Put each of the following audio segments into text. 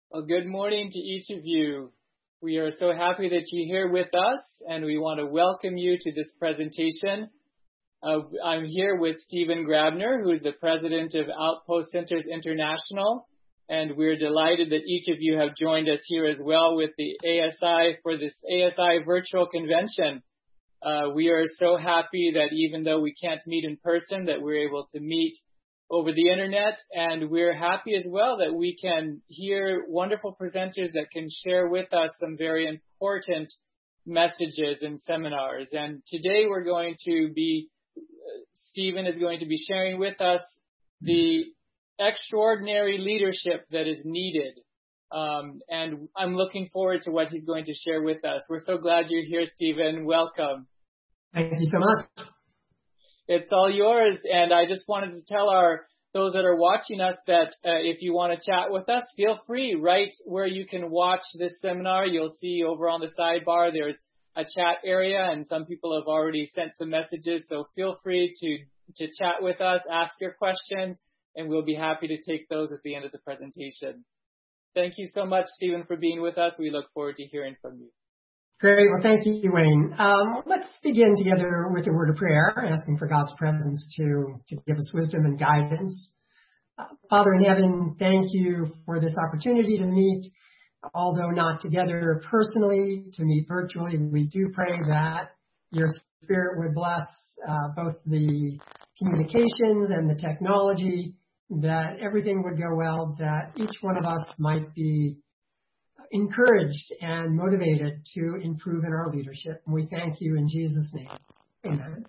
Well, good morning to each of you. We are so happy that you're here with us, and we want to welcome you to this presentation. I'm here with Stephen Grabner, who is the president of Outpost Centers International, and we're delighted that each of you have joined us here as well with the ASI for this ASI virtual convention. We are so happy that even though we can't meet in person, that we're able to meet over the internet, and we're happy as well that we can hear wonderful presenters that can share with us some very important messages and seminars. And today Stephen is going to be sharing with us the extraordinary leadership that is needed. And I'm looking forward to what he's going to share with us. We're so glad you're here, Stephen. Welcome. Thank you so much. It's all yours, and I just wanted to tell those that are watching us that if you want to chat with us, feel free. Right where you can watch this seminar, you'll see over on the sidebar there's a chat area, and some people have already sent some messages, so feel free to chat with us, ask your questions, and we'll be happy to take those at the end of the presentation. Thank you so much, Stephen, for being with us. We look forward to hearing from you. Great. Well, thank you, Wayne. Let's begin together with a word of prayer, asking for God's presence to give us wisdom and guidance. Father in heaven, thank you for this opportunity to meet, although not together personally, to meet virtually. We do pray that your Spirit would bless both the communications and the technology, that everything would go well, that each one of us might be encouraged and motivated to improve in our leadership. And we thank you in Jesus' name. Amen.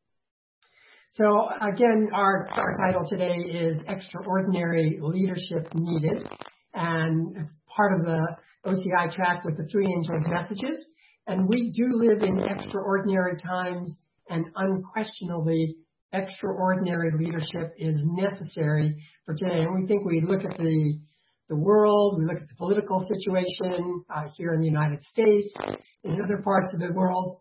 So again, our title today is Extraordinary Leadership Needed. And it's part of the OCI track with the Three Angels messages. And we do live in extraordinary times, and unquestionably extraordinary leadership is necessary for today. And we think we look at the world, we look at the political situation here in the United States, in other parts of the world,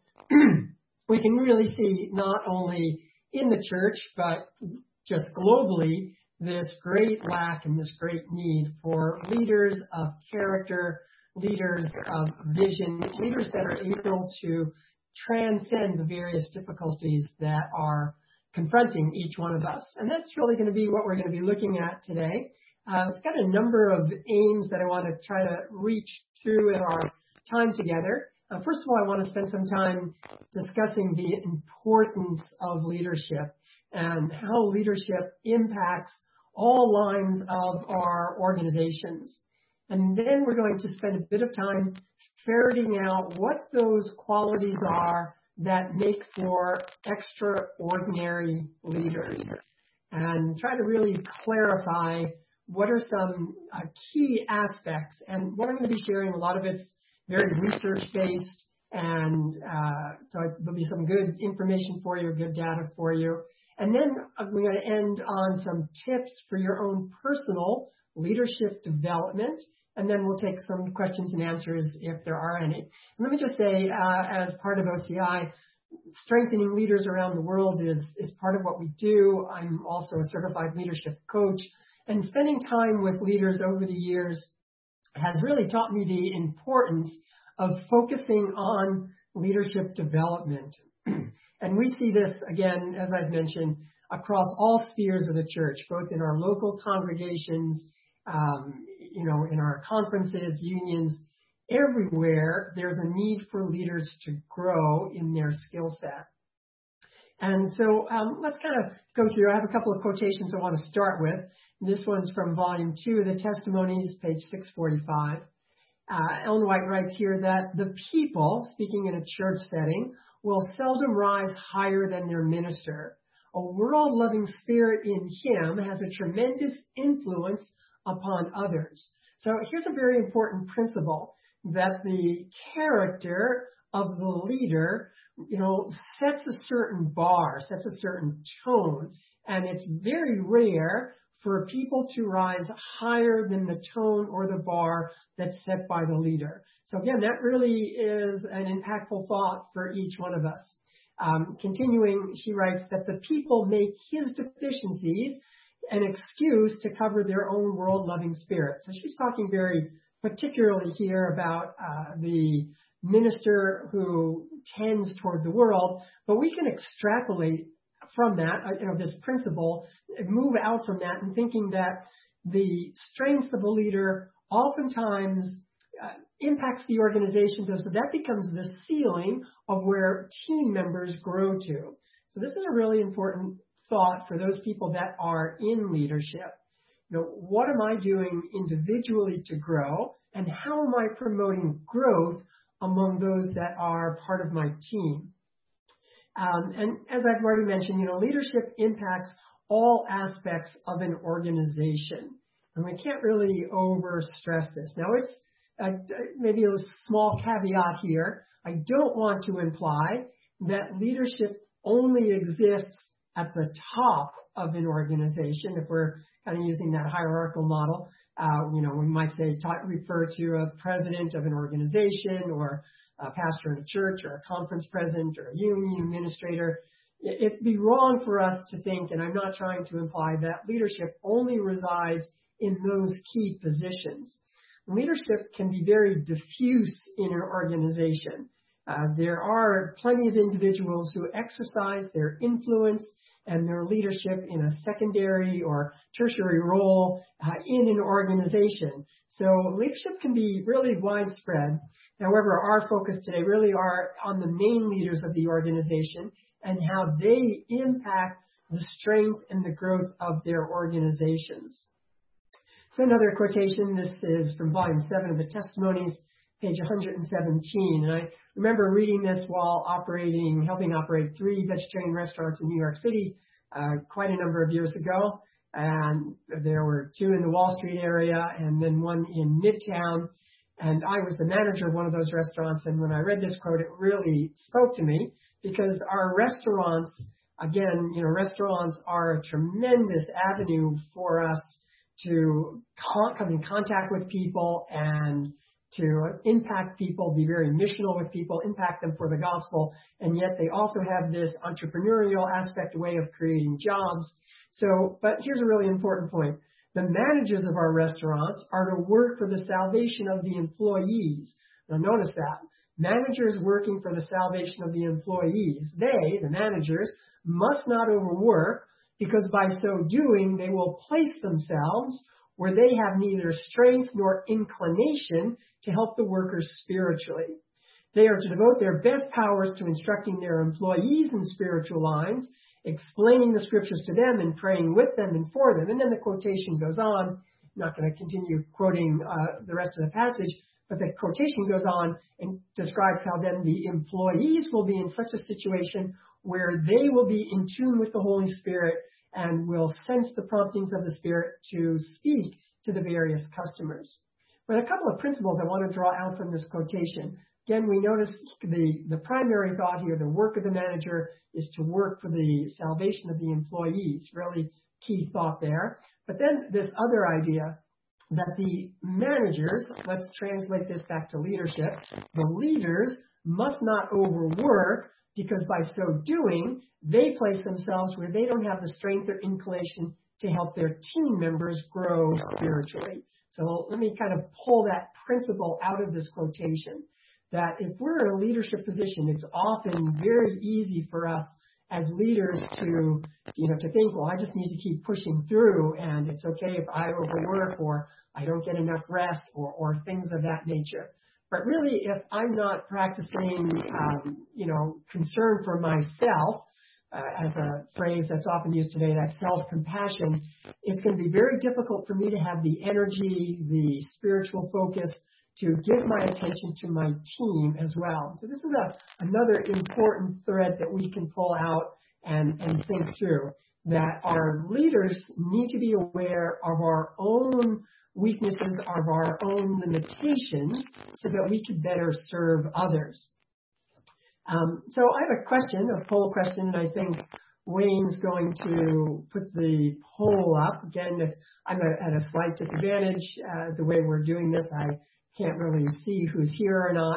we can really see not only in the church, but just globally, this great lack and this great need for leaders of character, leaders of vision, leaders that are able to transcend the various difficulties that are confronting each one of us. And that's really going to be what we're going to be looking at today. I've got a number of aims that I want to try to reach through in our time together. First of all, I want to spend some time discussing the importance of leadership and how leadership impacts all lines of our organizations. And then we're going to spend a bit of time ferreting out what those qualities are that make for extraordinary leaders, and try to really clarify what are some key aspects. And what I'm going to be sharing, a lot of it's very research-based, and so there'll be some good information for you, good data for you. And then we're going to end on some tips for your own personal leadership development, and then we'll take some questions and answers if there are any. And let me just say, as part of OCI, strengthening leaders around the world is part of what we do. I'm also a certified leadership coach. And spending time with leaders over the years has really taught me the importance of focusing on leadership development. And we see this, again, as I've mentioned, across all spheres of the church, both in our local congregations, in our conferences, unions, everywhere there's a need for leaders to grow in their skill set. And so let's kind of go through. I have a couple of quotations I want to start with. This one's from Volume 2 of the Testimonies, page 645. Ellen White writes here that the people, speaking in a church setting, will seldom rise higher than their minister. A world-loving spirit in him has a tremendous influence upon others. So here's a very important principle, that the character of the leader, sets a certain bar, sets a certain tone, and it's very rare for people to rise higher than the tone or the bar that's set by the leader. So again, that really is an impactful thought for each one of us. Continuing, she writes that the people make his deficiencies an excuse to cover their own world-loving spirit. So she's talking very particularly here about the minister who tends toward the world, but we can extrapolate from that, this principle, move out from that and thinking that the strengths of a leader oftentimes impacts the organization, so that becomes the ceiling of where team members grow to. So this is a really important thought for those people that are in leadership. What am I doing individually to grow, and how am I promoting growth among those that are part of my team? And as I've already mentioned, leadership impacts all aspects of an organization, and we can't really overstress this. Now, it's maybe a small caveat here. I don't want to imply that leadership only exists at the top of an organization. If we're kind of using that hierarchical model, we might say refer to a president of an organization, or a pastor in a church, or a conference president, or a union administrator. It'd be wrong for us to think, and I'm not trying to imply, that leadership only resides in those key positions. Leadership can be very diffuse in an organization. There are plenty of individuals who exercise their influence and their leadership in a secondary or tertiary role in an organization. So leadership can be really widespread. However, our focus today really are on the main leaders of the organization and how they impact the strength and the growth of their organizations. So another quotation, this is from volume 7 of the Testimonies, page 117. And I remember reading this while helping operate 3 vegetarian restaurants in New York City quite a number of years ago. And there were 2 in the Wall Street area and then 1 in Midtown. And I was the manager of one of those restaurants. And when I read this quote, it really spoke to me, because our restaurants, again, restaurants are a tremendous avenue for us to come in contact with people and to impact people, be very missional with people, impact them for the gospel, and yet they also have this entrepreneurial aspect, way of creating jobs. So, but here's a really important point. The managers of our restaurants are to work for the salvation of the employees. Now notice that. Managers working for the salvation of the employees. They, the managers, must not overwork, because by so doing, they will place themselves where they have neither strength nor inclination to help the workers spiritually. They are to devote their best powers to instructing their employees in spiritual lines, explaining the scriptures to them and praying with them and for them. And then the quotation goes on. I'm not going to continue quoting the rest of the passage, but the quotation goes on and describes how then the employees will be in such a situation where they will be in tune with the Holy Spirit and will sense the promptings of the Spirit to speak to the various customers. But a couple of principles I want to draw out from this quotation. Again, we notice the primary thought here, the work of the manager is to work for the salvation of the employees. Really key thought there. But then this other idea that the managers, let's translate this back to leadership, the leaders must not overwork, because by so doing, they place themselves where they don't have the strength or inclination to help their team members grow spiritually. So let me kind of pull that principle out of this quotation, that if we're in a leadership position, it's often very easy for us as leaders to think, well, I just need to keep pushing through, and it's okay if I overwork or I don't get enough rest or things of that nature. But really, if I'm not practicing, concern for myself, as a phrase that's often used today, that self-compassion, it's going to be very difficult for me to have the energy, the spiritual focus to give my attention to my team as well. So this is another important thread that we can pull out and think through, that our leaders need to be aware of our own weaknesses, of our own limitations, so that we can better serve others. So I have a question, a poll question, and I think Wayne's going to put the poll up. Again, if I'm at a slight disadvantage the way we're doing this. I can't really see who's here or not.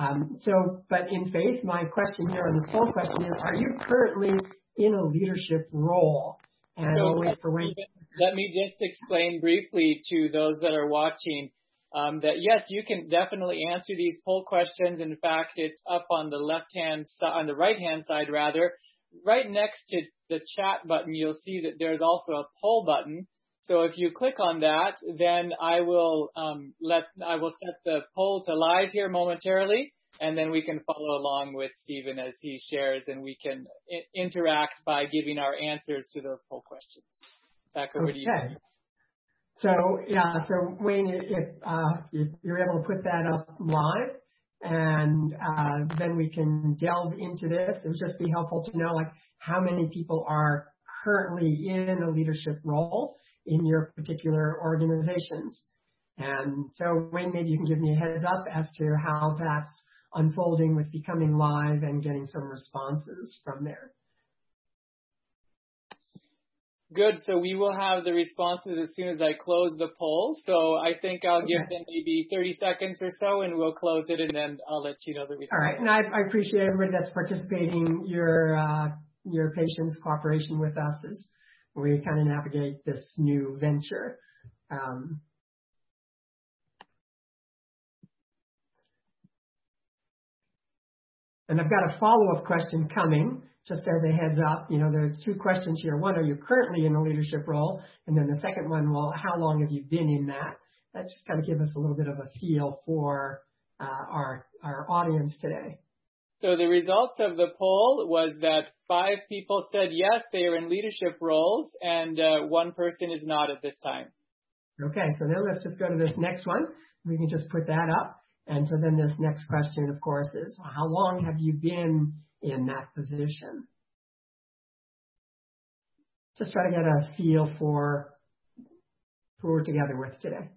But in faith, my question here on this poll question is, are you currently in a leadership role? And I'll wait for Wayne. Let me just explain briefly to those that are watching. that yes, you can definitely answer these poll questions. In fact, it's up on the on the right-hand side rather, right next to the chat button. You'll see that there's also a poll button. So if you click on that, then I will set the poll to live here momentarily, and then we can follow along with Stephen as he shares, and we can interact by giving our answers to those poll questions. Back over to you. So Wayne, if you're able to put that up live, and then we can delve into this. It would just be helpful to know like how many people are currently in a leadership role in your particular organizations. And so Wayne, maybe you can give me a heads up as to how that's unfolding with becoming live and getting some responses from there. Good. So we will have the responses as soon as I close the poll. So I think I'll give them maybe 30 seconds or so, and we'll close it, and then I'll let you know the response. All right. And I appreciate everybody that's participating, your patience, cooperation with us as we kind of navigate this new venture. And I've got a follow-up question coming, just as a heads up. You know, there are two questions here. One, are you currently in a leadership role? And then the second one, well, how long have you been in that? That just kind of gives us a little bit of a feel for our audience today. So the results of the poll was that 5 people said yes, they are in leadership roles, and 1 person is not at this time. Okay, so then let's just go to this next one. We can just put that up. And so then this next question, of course, is how long have you been in that position? Just try to get a feel for who we're together with today.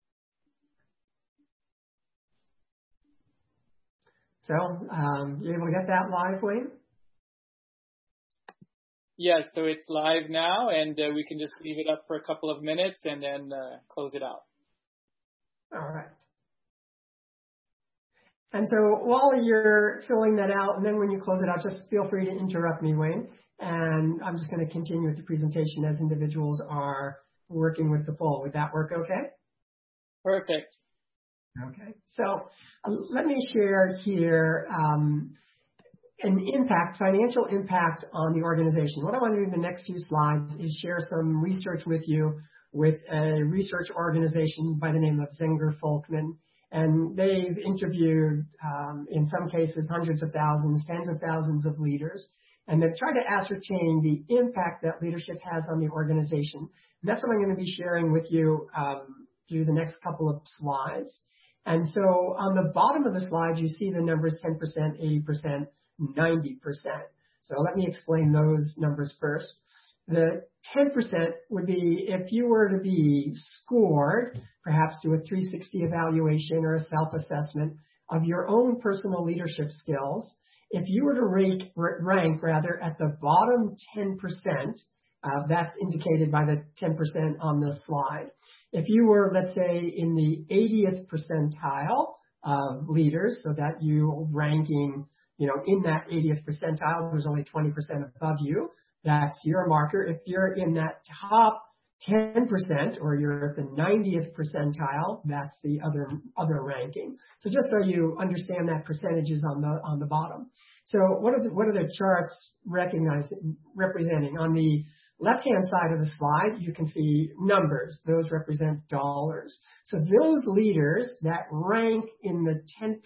So, you able to get that live, Wayne? Yes, so it's live now, and we can just leave it up for a couple of minutes and then close it out. All right. And so while you're filling that out, and then when you close it out, just feel free to interrupt me, Wayne. And I'm just going to continue with the presentation as individuals are working with the poll. Would that work okay? Perfect. Okay. So let me share here an impact, financial impact on the organization. What I want to do in the next few slides is share some research with you with a research organization by the name of Zenger Folkman. And they've interviewed, in some cases, hundreds of thousands, tens of thousands of leaders. And they've tried to ascertain the impact that leadership has on the organization. And that's what I'm going to be sharing with you through the next couple of slides. And so on the bottom of the slide, you see the numbers 10%, 80%, 90%. So let me explain those numbers first. The 10% would be if you were to be scored, perhaps do a 360 evaluation or a self-assessment of your own personal leadership skills. If you were to rank at the bottom 10%, that's indicated by the 10% on the slide. If you were, let's say, in the 80th percentile of leaders, so that you ranking, in that 80th percentile, there's only 20% above you. That's your marker. If you're in that top 10% or you're at the 90th percentile, that's the other ranking. So just so you understand that percentages on the bottom. So what are the charts representing? On the left-hand side of the slide, you can see numbers. Those represent dollars. So those leaders that rank in the 10%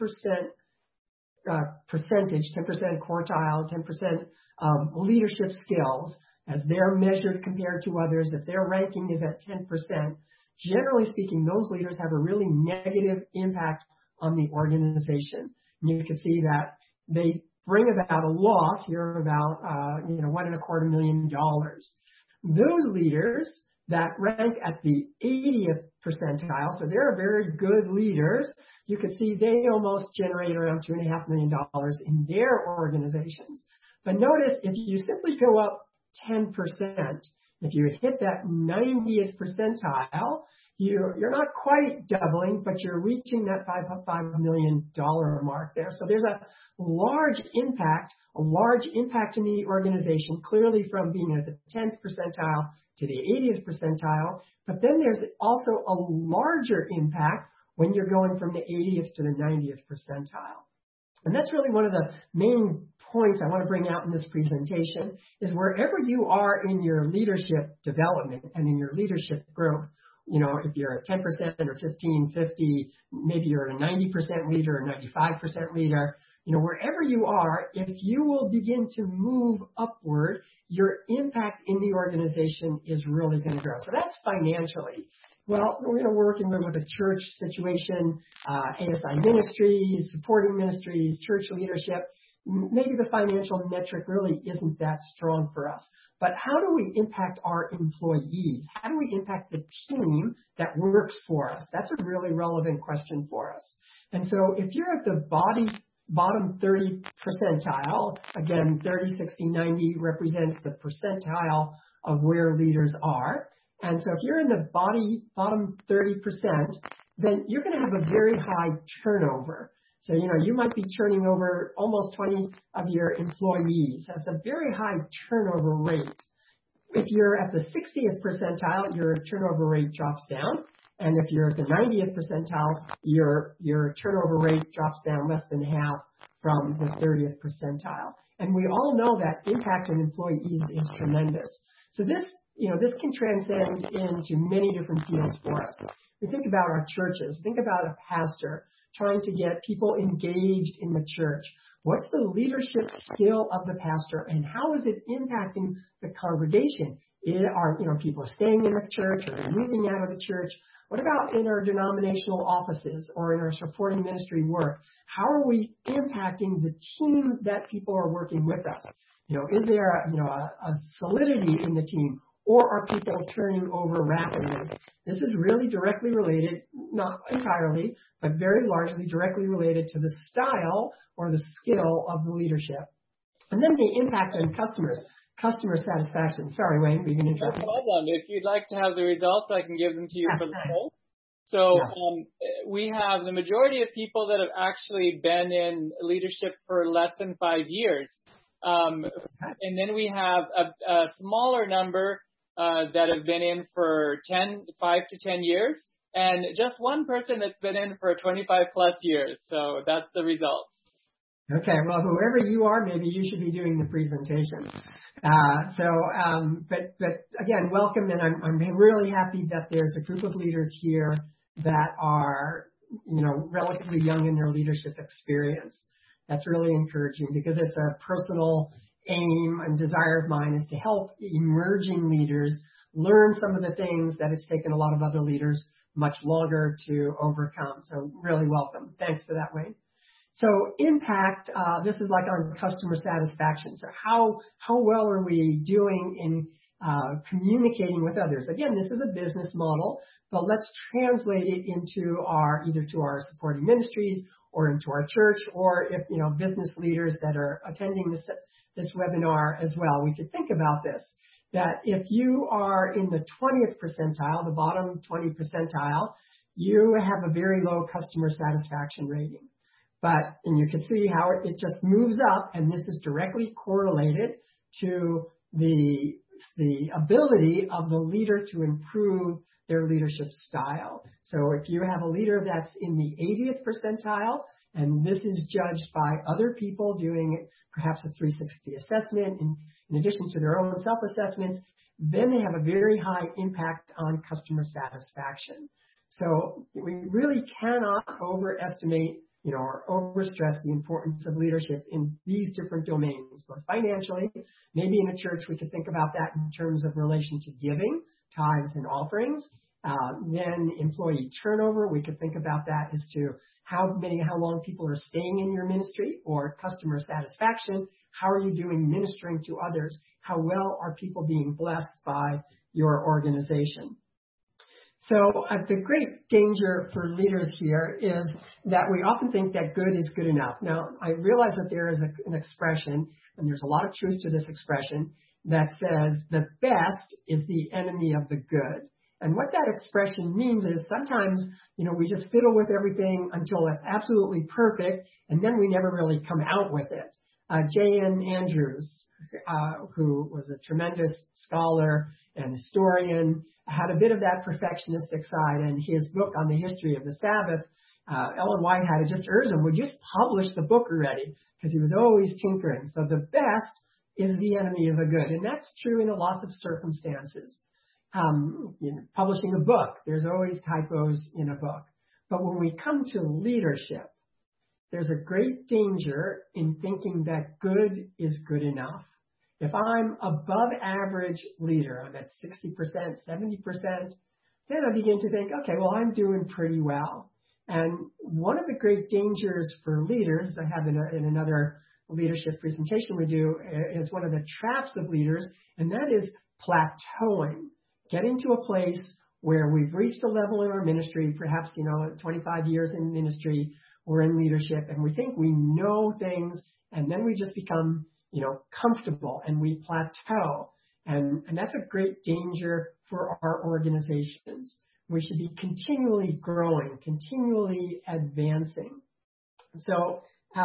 percentage, 10% quartile, 10% leadership skills, as they're measured compared to others, if their ranking is at 10%, generally speaking, those leaders have a really negative impact on the organization. And you can see that they bring about a loss here of about, $1.25 million. Those leaders that rank at the 80th percentile, so they're very good leaders, you can see they almost generate around $2.5 million in their organizations. But notice if you simply go up 10%, if you hit that 90th percentile, you're not quite doubling, but you're reaching that $5 million mark there. So there's a large impact in the organization, clearly from being at the 10th percentile to the 80th percentile. But then there's also a larger impact when you're going from the 80th to the 90th percentile. And that's really one of the main points I want to bring out in this presentation is wherever you are in your leadership development and in your leadership growth, if you're at 10% or 15, 50, maybe you're a 90% leader or 95% leader, wherever you are, if you will begin to move upward, your impact in the organization is really going to grow. So that's financially. Well, we're working with a church situation, ASI ministries, supporting ministries, church leadership. Maybe the financial metric really isn't that strong for us. But how do we impact our employees? How do we impact the team that works for us? That's a really relevant question for us. And so if you're at the bottom 30 percentile, again, 30, 60, 90 represents the percentile of where leaders are. And so if you're in the bottom 30%, then you're going to have a very high turnover. So, you might be turning over almost 20 of your employees. That's a very high turnover rate. If you're at the 60th percentile, your turnover rate drops down. And if you're at the 90th percentile, your turnover rate drops down less than half from the 30th percentile. And we all know that impact on employees is tremendous. So this can transcend into many different fields for us. We think about our churches. Think about a pastor trying to get people engaged in the church. What's the leadership skill of the pastor, and how is it impacting the congregation? Are people staying in the church, or they're moving out of the church? What about in our denominational offices or in our supporting ministry work? How are we impacting the team that people are working with us? Is there a solidity in the team, or are people turning over rapidly? This is really directly related, not entirely, but very largely directly related to the style or the skill of the leadership. And then the impact on customer satisfaction. Sorry, Wayne, we've been interrupting. No problem. If you'd like to have the results, I can give them to you for the poll. So we have the majority of people that have actually been in leadership for less than 5 years. And then we have a smaller number that have been in for 5 to 10 years, and just one person that's been in for 25 plus years. So that's the results. Okay, well, whoever you are, maybe you should be doing the presentation. But again, welcome, and I'm really happy that there's a group of leaders here that are, relatively young in their leadership experience. That's really encouraging because it's a personal aim and desire of mine is to help emerging leaders learn some of the things that it's taken a lot of other leaders much longer to overcome. So really welcome. Thanks for that, Wayne. So impact, this is like on customer satisfaction. So how well are we doing in communicating with others? Again, this is a business model, but let's translate it into either to our supporting ministries or into our church, or if, business leaders that are attending this webinar as well. We could think about this, that if you are in the 20th percentile, the bottom 20 percentile, you have a very low customer satisfaction rating. And you can see how it just moves up, and this is directly correlated to the ability of the leader to improve their leadership style. So if you have a leader that's in the 80th percentile, and this is judged by other people doing perhaps a 360 assessment in addition to their own self-assessments, then they have a very high impact on customer satisfaction. So we really cannot overestimate or overstress the importance of leadership in these different domains, both financially. Maybe in a church we could think about that in terms of relation to giving, tithes and offerings. Then employee turnover, we could think about that as to how long people are staying in your ministry, or customer satisfaction. How are you doing ministering to others? How well are people being blessed by your organization? So the great danger for leaders here is that we often think that good is good enough. Now, I realize that there is an expression, and there's a lot of truth to this expression, that says the best is the enemy of the good. And what that expression means is sometimes, we just fiddle with everything until it's absolutely perfect, and then we never really come out with it. J.N. Andrews, who was a tremendous scholar and historian, had a bit of that perfectionistic side, and his book on the history of the Sabbath, Ellen White had to just urge him, would you just publish the book already? Because he was always tinkering. So the best is the enemy of the good. And that's true in lots of circumstances. Publishing a book, there's always typos in a book. But when we come to leadership, there's a great danger in thinking that good is good enough. If I'm above average leader, I'm at 60%, 70%, then I begin to think, okay, well, I'm doing pretty well. And one of the great dangers for leaders, I have in another leadership presentation we do, is one of the traps of leaders, and that is plateauing, getting to a place where we've reached a level in our ministry, perhaps, 25 years in ministry, we're in leadership, and we think we know things, and then we just become, comfortable, and we plateau. And that's a great danger for our organizations. We should be continually growing, continually advancing. So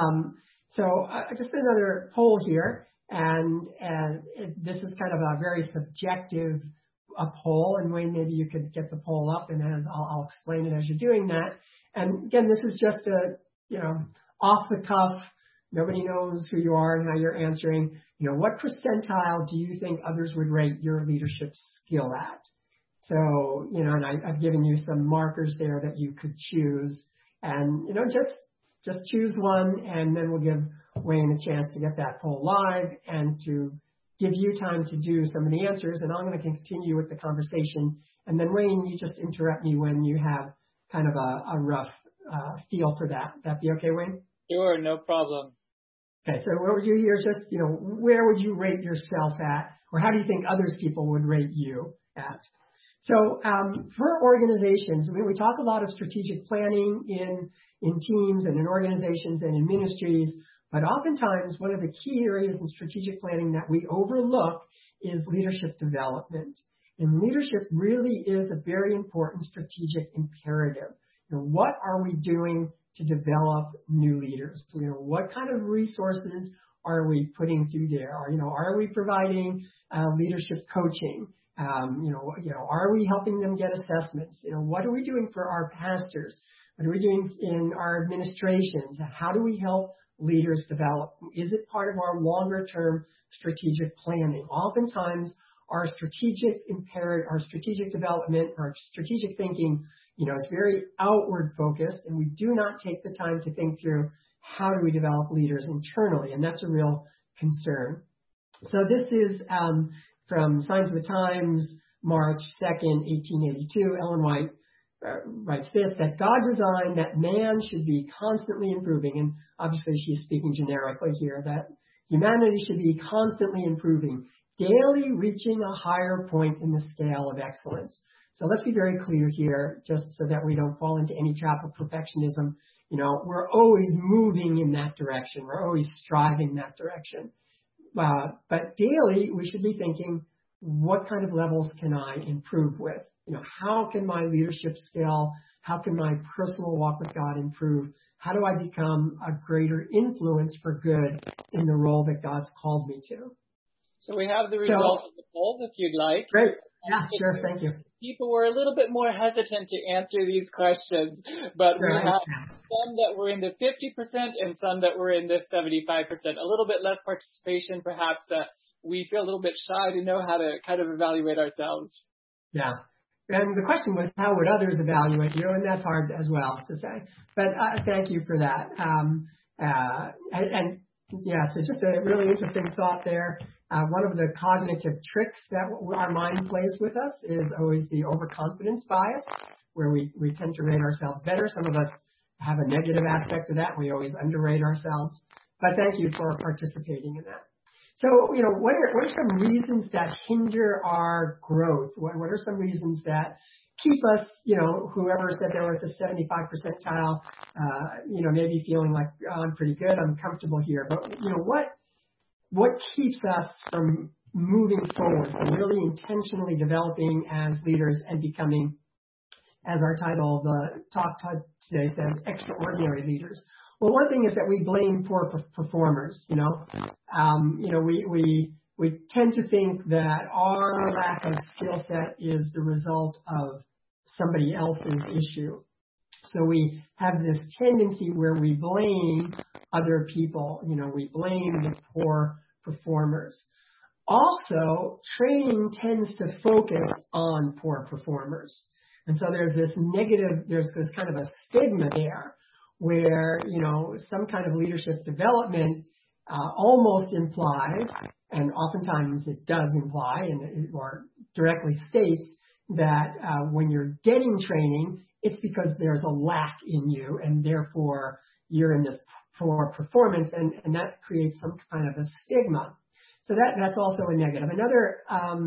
just another poll here, and this is kind of a very subjective poll, and Wayne, maybe you could get the poll up, and I'll explain it as you're doing that. And again, this is just off the cuff. Nobody knows who you are and how you're answering. What percentile do you think others would rate your leadership skill at? So, and I've given you some markers there that you could choose, and, just choose one, and then we'll give Wayne a chance to get that poll live and to give you time to do some of the answers, and I'm going to continue with the conversation. And then, Wayne, you just interrupt me when you have kind of a rough feel for that. That be okay, Wayne? Sure, no problem. Okay, so what would you hear? Just, where would you rate yourself at, or how do you think others people would rate you at? So for organizations, we talk a lot of strategic planning in teams and in organizations and in ministries, but oftentimes one of the key areas in strategic planning that we overlook is leadership development. And leadership really is a very important strategic imperative. What are we doing to develop new leaders? What kind of resources are we putting through there? Are we providing leadership coaching? Are we helping them get assessments? What are we doing for our pastors? What are we doing in our administrations? How do we help leaders develop? Is it part of our longer term strategic planning? Oftentimes, our strategic development, our strategic thinking, is very outward focused, and we do not take the time to think through how do we develop leaders internally, and that's a real concern. So this is from Signs of the Times, March 2nd, 1882. Ellen White writes this, that God designed that man should be constantly improving, and obviously she's speaking generically here, that humanity should be constantly improving, daily reaching a higher point in the scale of excellence. So let's be very clear here, just so that we don't fall into any trap of perfectionism. We're always moving in that direction. We're always striving that direction. But daily, we should be thinking, what kind of levels can I improve with? How can my leadership skill, how can my personal walk with God improve? How do I become a greater influence for good in the role that God's called me to? So we have the results of the poll, if you'd like. Great. Yeah, sure. Thank you. People were a little bit more hesitant to answer these questions, but we have some that were in the 50% and some that were in the 75%. A little bit less participation, perhaps. We feel a little bit shy to know how to kind of evaluate ourselves. Yeah. And the question was, how would others evaluate you? And that's hard as well to say. But thank you for that. So just a really interesting thought there. One of the cognitive tricks that our mind plays with us is always the overconfidence bias, where we tend to rate ourselves better. Some of us have a negative aspect of that. We always underrate ourselves. But thank you for participating in that. So, what are some reasons that hinder our growth? What are some reasons that keep us, whoever said they were at the 75 percentile, maybe feeling like, oh, I'm pretty good, I'm comfortable here. But, what keeps us from moving forward, from really intentionally developing as leaders and becoming, as our title of the talk today says, extraordinary leaders? Well, one thing is that we blame poor performers. We we tend to think that our lack of skill set is the result of somebody else's issue. So we have this tendency where we blame other people. We blame the poor performers. Also, training tends to focus on poor performers. And so there's this kind of a stigma there where, some kind of leadership development almost implies, and oftentimes it does imply or directly states that when you're getting training, it's because there's a lack in you and therefore you're in this poor performance, and that creates some kind of a stigma. So that's also a negative. Another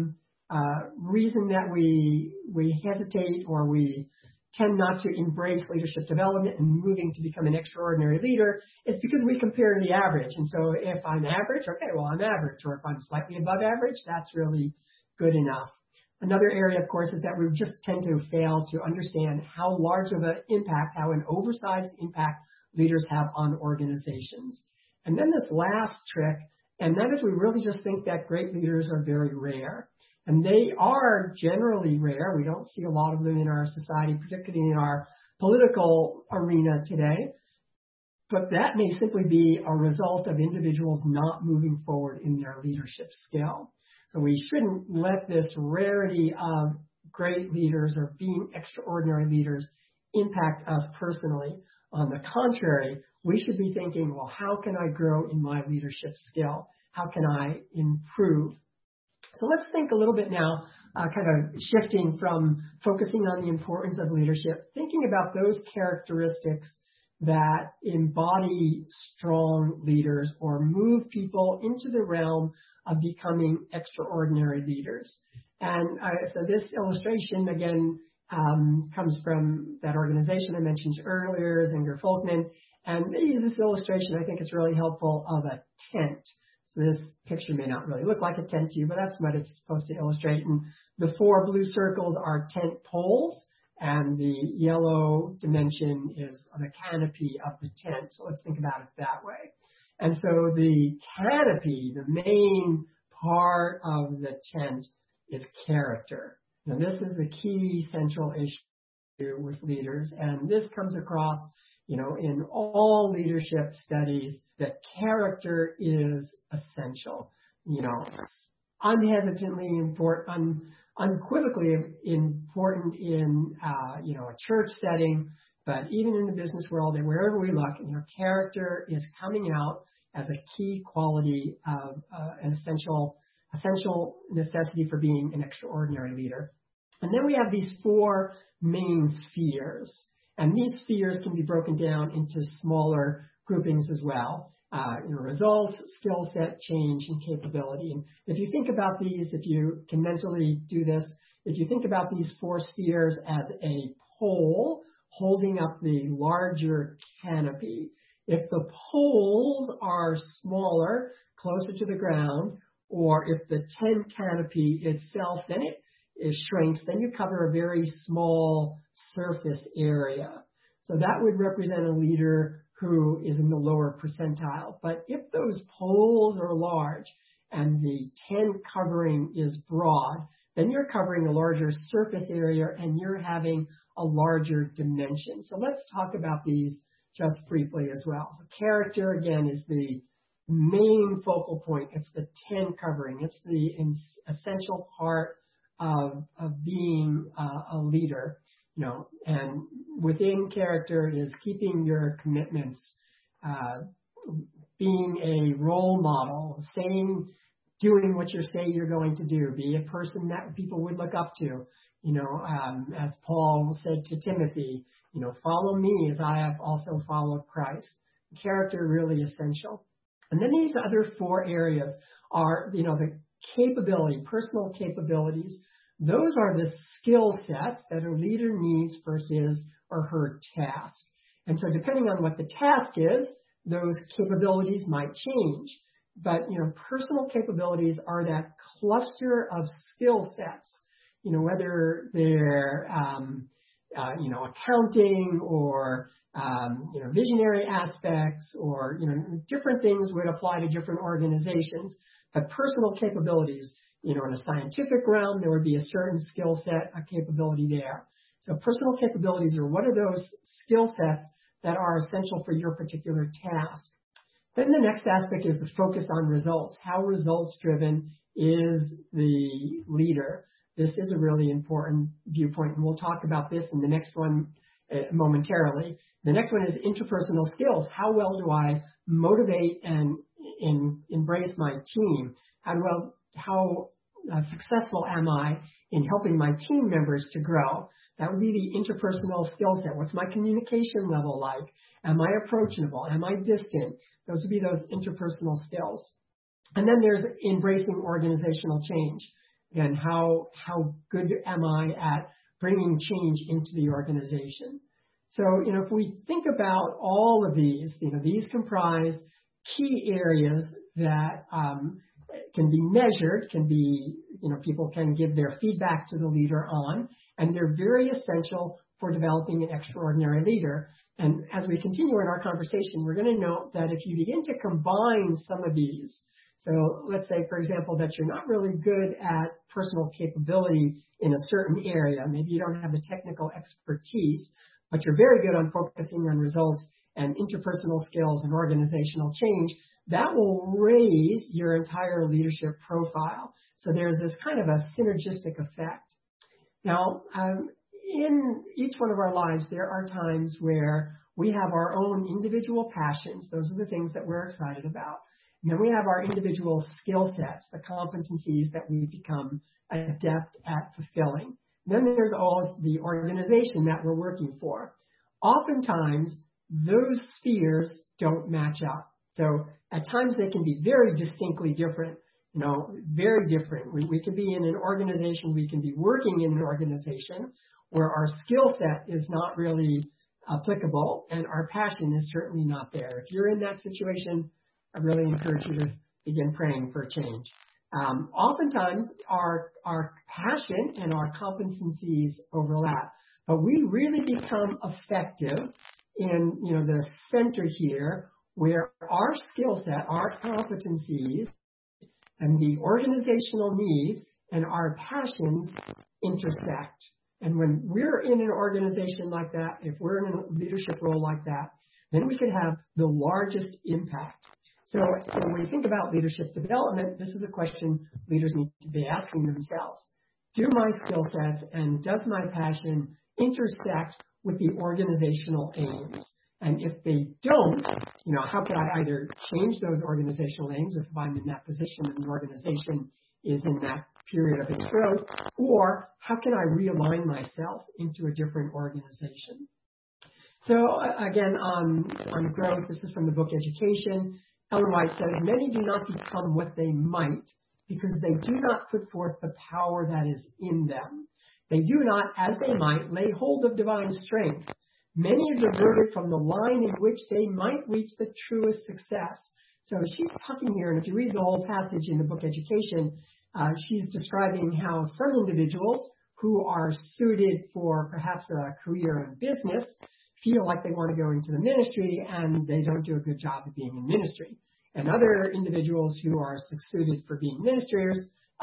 reason that we hesitate or we tend not to embrace leadership development and moving to become an extraordinary leader is because we compare the average. And so if I'm average, okay, well, I'm average. Or if I'm slightly above average, that's really good enough. Another area, of course, is that we just tend to fail to understand how large of an impact, how an oversized impact leaders have on organizations. And then this last trick, and that is we really just think that great leaders are very rare. And they are generally rare. We don't see a lot of them in our society, particularly in our political arena today. But that may simply be a result of individuals not moving forward in their leadership skill. So we shouldn't let this rarity of great leaders or being extraordinary leaders impact us personally. On the contrary, we should be thinking, well, how can I grow in my leadership skill? How can I improve? So let's think a little bit now, kind of shifting from focusing on the importance of leadership, thinking about those characteristics that embody strong leaders or move people into the realm of becoming extraordinary leaders. And so this illustration, again, comes from that organization I mentioned earlier, Zinger Folkman. And they use this illustration, I think it's really helpful, of a tent. So this picture may not really look like a tent to you, but that's what it's supposed to illustrate. And the 4 blue circles are tent poles, and the yellow dimension is the canopy of the tent. So let's think about it that way. And so the canopy, the main part of the tent, is character. Now this is the key central issue with leaders, and this comes across in all leadership studies, that character is essential. Unhesitantly important, unequivocally important in, a church setting, but even in the business world and wherever we look, character is coming out as a key quality of an essential necessity for being an extraordinary leader. And then we have these 4 main spheres. And these spheres can be broken down into smaller groupings as well. Results, skill set, change, and capability. And if you think about these, if you can mentally do this, if you think about these 4 spheres as a pole holding up the larger canopy, if the poles are smaller, closer to the ground, or if the tent canopy itself, then it shrinks, then you cover a very small surface area. So that would represent a leader who is in the lower percentile. But if those poles are large and the tent covering is broad, then you're covering a larger surface area and you're having a larger dimension. So let's talk about these just briefly as well. So character, again, is the main focal point. It's the tent covering. It's the essential part of being a leader, and within character is keeping your commitments, being a role model, doing what you say you're going to do, be a person that people would look up to, as Paul said to Timothy, follow me as I have also followed Christ. Character really essential. And then these other 4 areas are, the capability, personal capabilities. Those are the skill sets that a leader needs for his or her task. And so depending on what the task is, those capabilities might change. But, personal capabilities are that cluster of skill sets, whether they're, accounting or, visionary aspects or, different things would apply to different organizations. But personal capabilities, in a scientific realm, there would be a certain skill set, a capability there. So personal capabilities are what are those skill sets that are essential for your particular task. Then the next aspect is the focus on results. How results driven is the leader? This is a really important viewpoint, and we'll talk about this in the next one momentarily. The next one is interpersonal skills. How well do I motivate and embrace my team? How successful am I in helping my team members to grow? That would be the interpersonal skill set. What's my communication level like? Am I approachable? Am I distant? Those would be those interpersonal skills. And then there's embracing organizational change. Again, how good am I at bringing change into the organization? So, if we think about all of these, these comprise key areas that can be measured, can be, people can give their feedback to the leader on, and they're very essential for developing an extraordinary leader. And as we continue in our conversation, we're going to note that if you begin to combine some of these, so let's say, for example, that you're not really good at personal capability in a certain area, maybe you don't have the technical expertise, but you're very good on focusing on results and interpersonal skills and organizational change, that will raise your entire leadership profile. So there's this kind of a synergistic effect. Now, in each one of our lives, there are times where we have our own individual passions. Those are the things that we're excited about. And then we have our individual skill sets, the competencies that we become adept at fulfilling. And then there's all the organization that we're working for. Oftentimes, those spheres don't match up. So at times they can be very distinctly different, very different. We can be in an organization, we can be working in an organization where our skill set is not really applicable and our passion is certainly not there. If you're in that situation, I really encourage you to begin praying for a change. Oftentimes our passion and our competencies overlap, but we really become effective in the center here where our skill set, our competencies, and the organizational needs and our passions intersect. And when we're in an organization like that, if we're in a leadership role like that, then we can have the largest impact. So when we think about leadership development, this is a question leaders need to be asking themselves. Do my skill sets and does my passion intersect with the organizational aims? And if they don't, how can I either change those organizational aims if I'm in that position and the organization is in that period of its growth, or how can I realign myself into a different organization? So again, on growth, this is from the book Education. Ellen White says, many do not become what they might because they do not put forth the power that is in them. They do not, as they might, lay hold of divine strength. Many are diverted from the line in which they might reach the truest success. So she's talking here, and if you read the whole passage in the book Education, she's describing how some individuals who are suited for perhaps a career in business feel like they want to go into the ministry and they don't do a good job of being in ministry. And other individuals who are suited for being ministers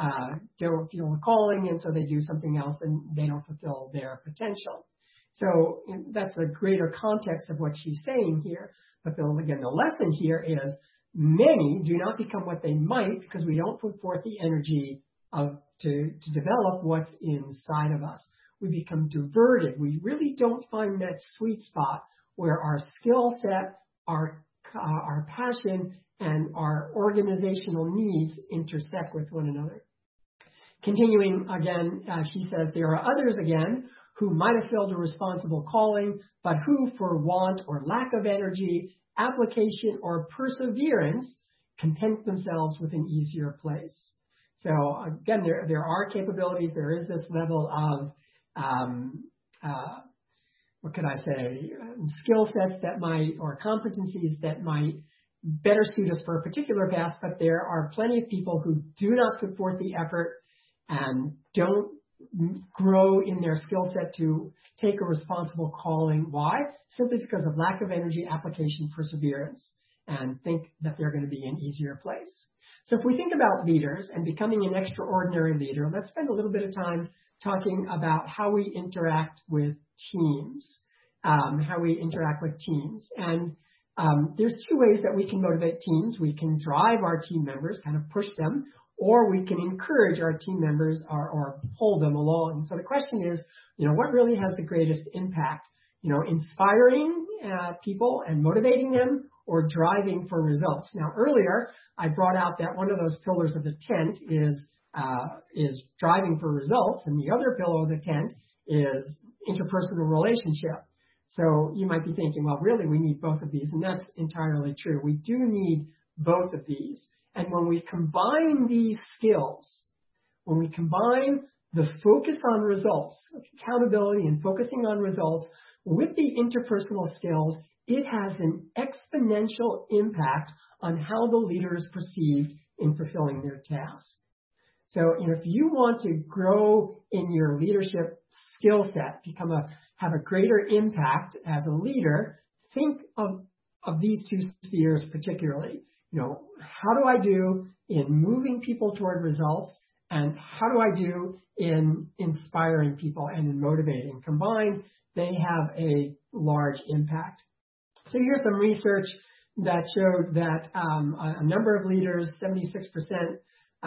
don't feel the calling, and so they do something else and they don't fulfill their potential. So that's the greater context of what she's saying here. But again, the lesson here is many do not become what they might because we don't put forth the energy to develop what's inside of us. We become diverted. We really don't find that sweet spot where our skill set, our passion, and our organizational needs intersect with one another. Continuing again, she says, there are others again who might have filled a responsible calling, but who for want or lack of energy, application, or perseverance content themselves with an easier place. So again, there are capabilities. There is this level of skill sets that might, or competencies that might better suit us for a particular path, but there are plenty of people who do not put forth the effort and don't grow in their skill set to take a responsible calling. Why? Simply because of lack of energy, application, perseverance, and think that they're going to be in an easier place. So if we think about leaders and becoming an extraordinary leader, let's spend a little bit of time talking about how we interact with teams. And there's two ways that we can motivate teams. We can drive our team members, kind of push them, or we can encourage our team members or pull them along. So the question is, what really has the greatest impact? Inspiring people and motivating them, or driving for results. Now, earlier, I brought out that one of those pillars of the tent is driving for results, and the other pillar of the tent is interpersonal relationship. So you might be thinking, well, really, we need both of these, and that's entirely true. We do need both of these. And when we combine these skills, when we combine the focus on results, accountability and focusing on results with the interpersonal skills, it has an exponential impact on how the leader is perceived in fulfilling their tasks. So, if you want to grow in your leadership skill set, have a greater impact as a leader, think of these two spheres particularly. How do I do in moving people toward results, and how do I do in inspiring people and in motivating? Combined, they have a large impact. So here's some research that showed that a number of leaders, 76%,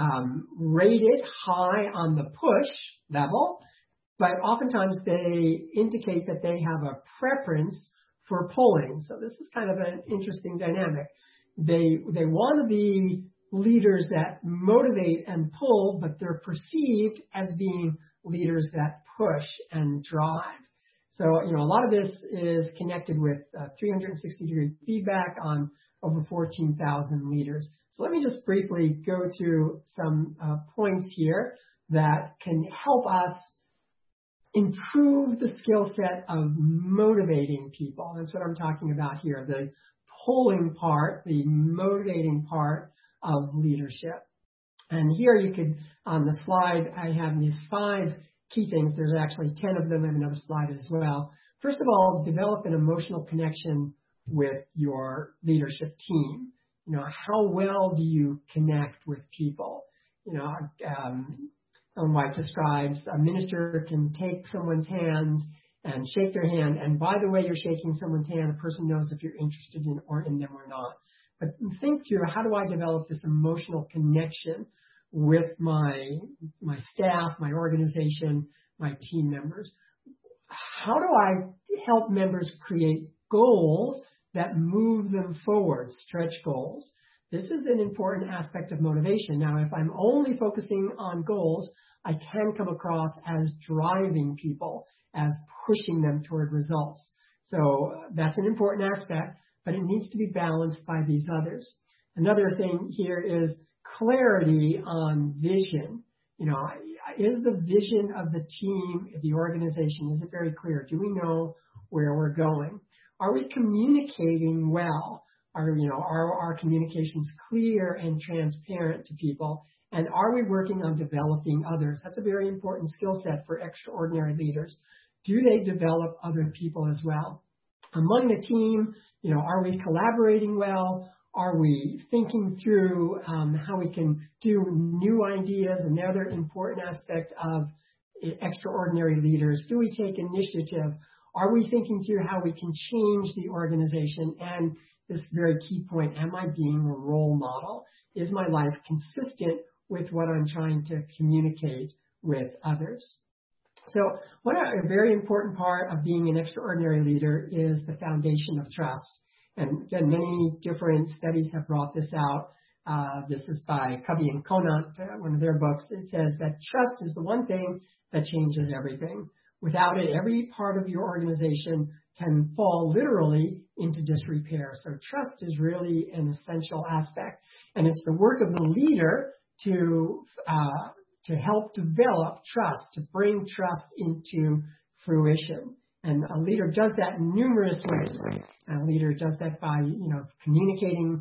rated high on the push level, but oftentimes they indicate that they have a preference for pulling. So this is kind of an interesting dynamic. They want to be leaders that motivate and pull, but they're perceived as being leaders that push and drive. So, a lot of this is connected with 360-degree feedback on over 14,000 leaders. So let me just briefly go through some points here that can help us improve the skill set of motivating people. That's what I'm talking about here, the pulling part, the motivating part of leadership. And here you could, on the slide, I have these 5 key things. There's actually 10 of them. I have another slide as well. First of all, develop an emotional connection with your leadership team. How well do you connect with people? Ellen White describes a minister can take someone's hand and shake their hand, and by the way you're shaking someone's hand, a person knows if you're interested in them or not. But think through, how do I develop this emotional connection with my staff, my organization, my team members? How do I help members create goals that move them forward, stretch goals? This is an important aspect of motivation. Now, if I'm only focusing on goals, I can come across as driving people, as pushing them toward results. So that's an important aspect, but it needs to be balanced by these others. Another thing here is clarity on vision. Is the vision of the team, the organization, is it very clear? Do we know where we're going? Are we communicating well? Are our communications clear and transparent to people? And are we working on developing others? That's a very important skill set for extraordinary leaders. Do they develop other people as well? Among the team, are we collaborating well? Are we thinking through how we can do new ideas? Another important aspect of extraordinary leaders. Do we take initiative? Are we thinking through how we can change the organization? And this very key point, am I being a role model? Is my life consistent with what I'm trying to communicate with others? So a very important part of being an extraordinary leader is the foundation of trust. And again, many different studies have brought this out. This is by Covey and Conant, one of their books. It says that trust is the one thing that changes everything. Without it, every part of your organization can fall literally into disrepair. So trust is really an essential aspect. And it's the work of the leader to help develop trust, to bring trust into fruition. And a leader does that in numerous ways. A leader does that by, communicating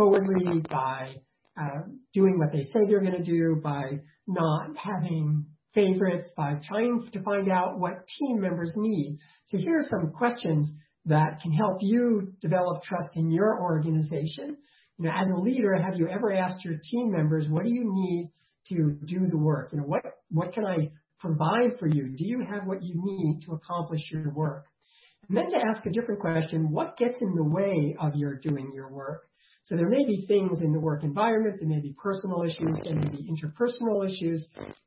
straightforwardly, by doing what they say they're going to do, by not having favorites, by trying to find out what team members need. So here are some questions that can help you develop trust in your organization. As a leader, have you ever asked your team members, what do you need to do the work? What can I provide for you? Do you have what you need to accomplish your work? And then to ask a different question, what gets in the way of your doing your work? So there may be things in the work environment, there may be personal issues, there may be interpersonal issues,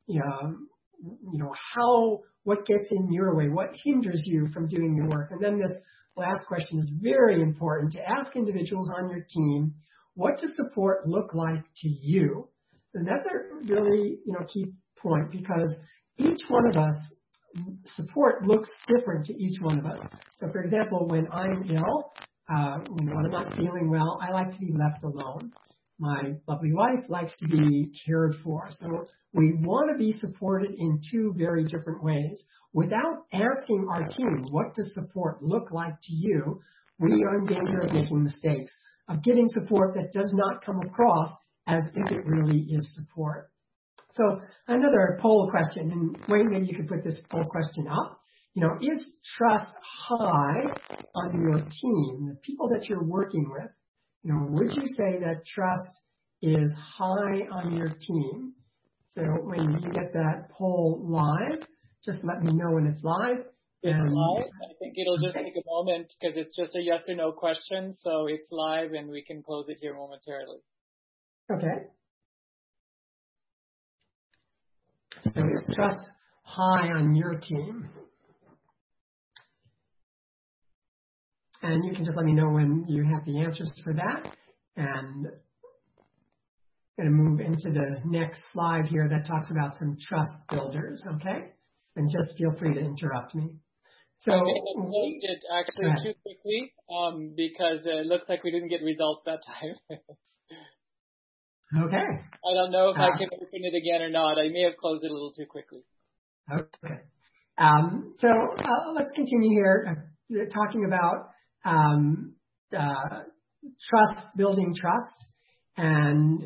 what gets in your way, what hinders you from doing your work? And then this last question is very important, to ask individuals on your team, what does support look like to you? And that's a really, key point, because each one of us, support looks different to each one of us. So for example, when I'm ill, when I'm not feeling well, I like to be left alone. My lovely wife likes to be cared for. So we want to be supported in two very different ways. Without asking our team, what does support look like to you, we are in danger of making mistakes, of giving support that does not come across as if it really is support. So another poll question, and Wayne, maybe you could put this poll question up. Is trust high on your team, the people that you're working with? Would you say that trust is high on your team? So when you get that poll live, just let me know when it's live. It's live. I think it'll just take a moment because it's just a yes or no question. So it's live and we can close it here momentarily. Okay. So is trust high on your team? And you can just let me know when you have the answers for that. And I'm going to move into the next slide here that talks about some trust builders, okay? And just feel free to interrupt me. So I closed it actually too quickly because it looks like we didn't get results that time. Okay. I don't know if I can open it again or not. I may have closed it a little too quickly. Okay. So let's continue here talking about trust, building trust, and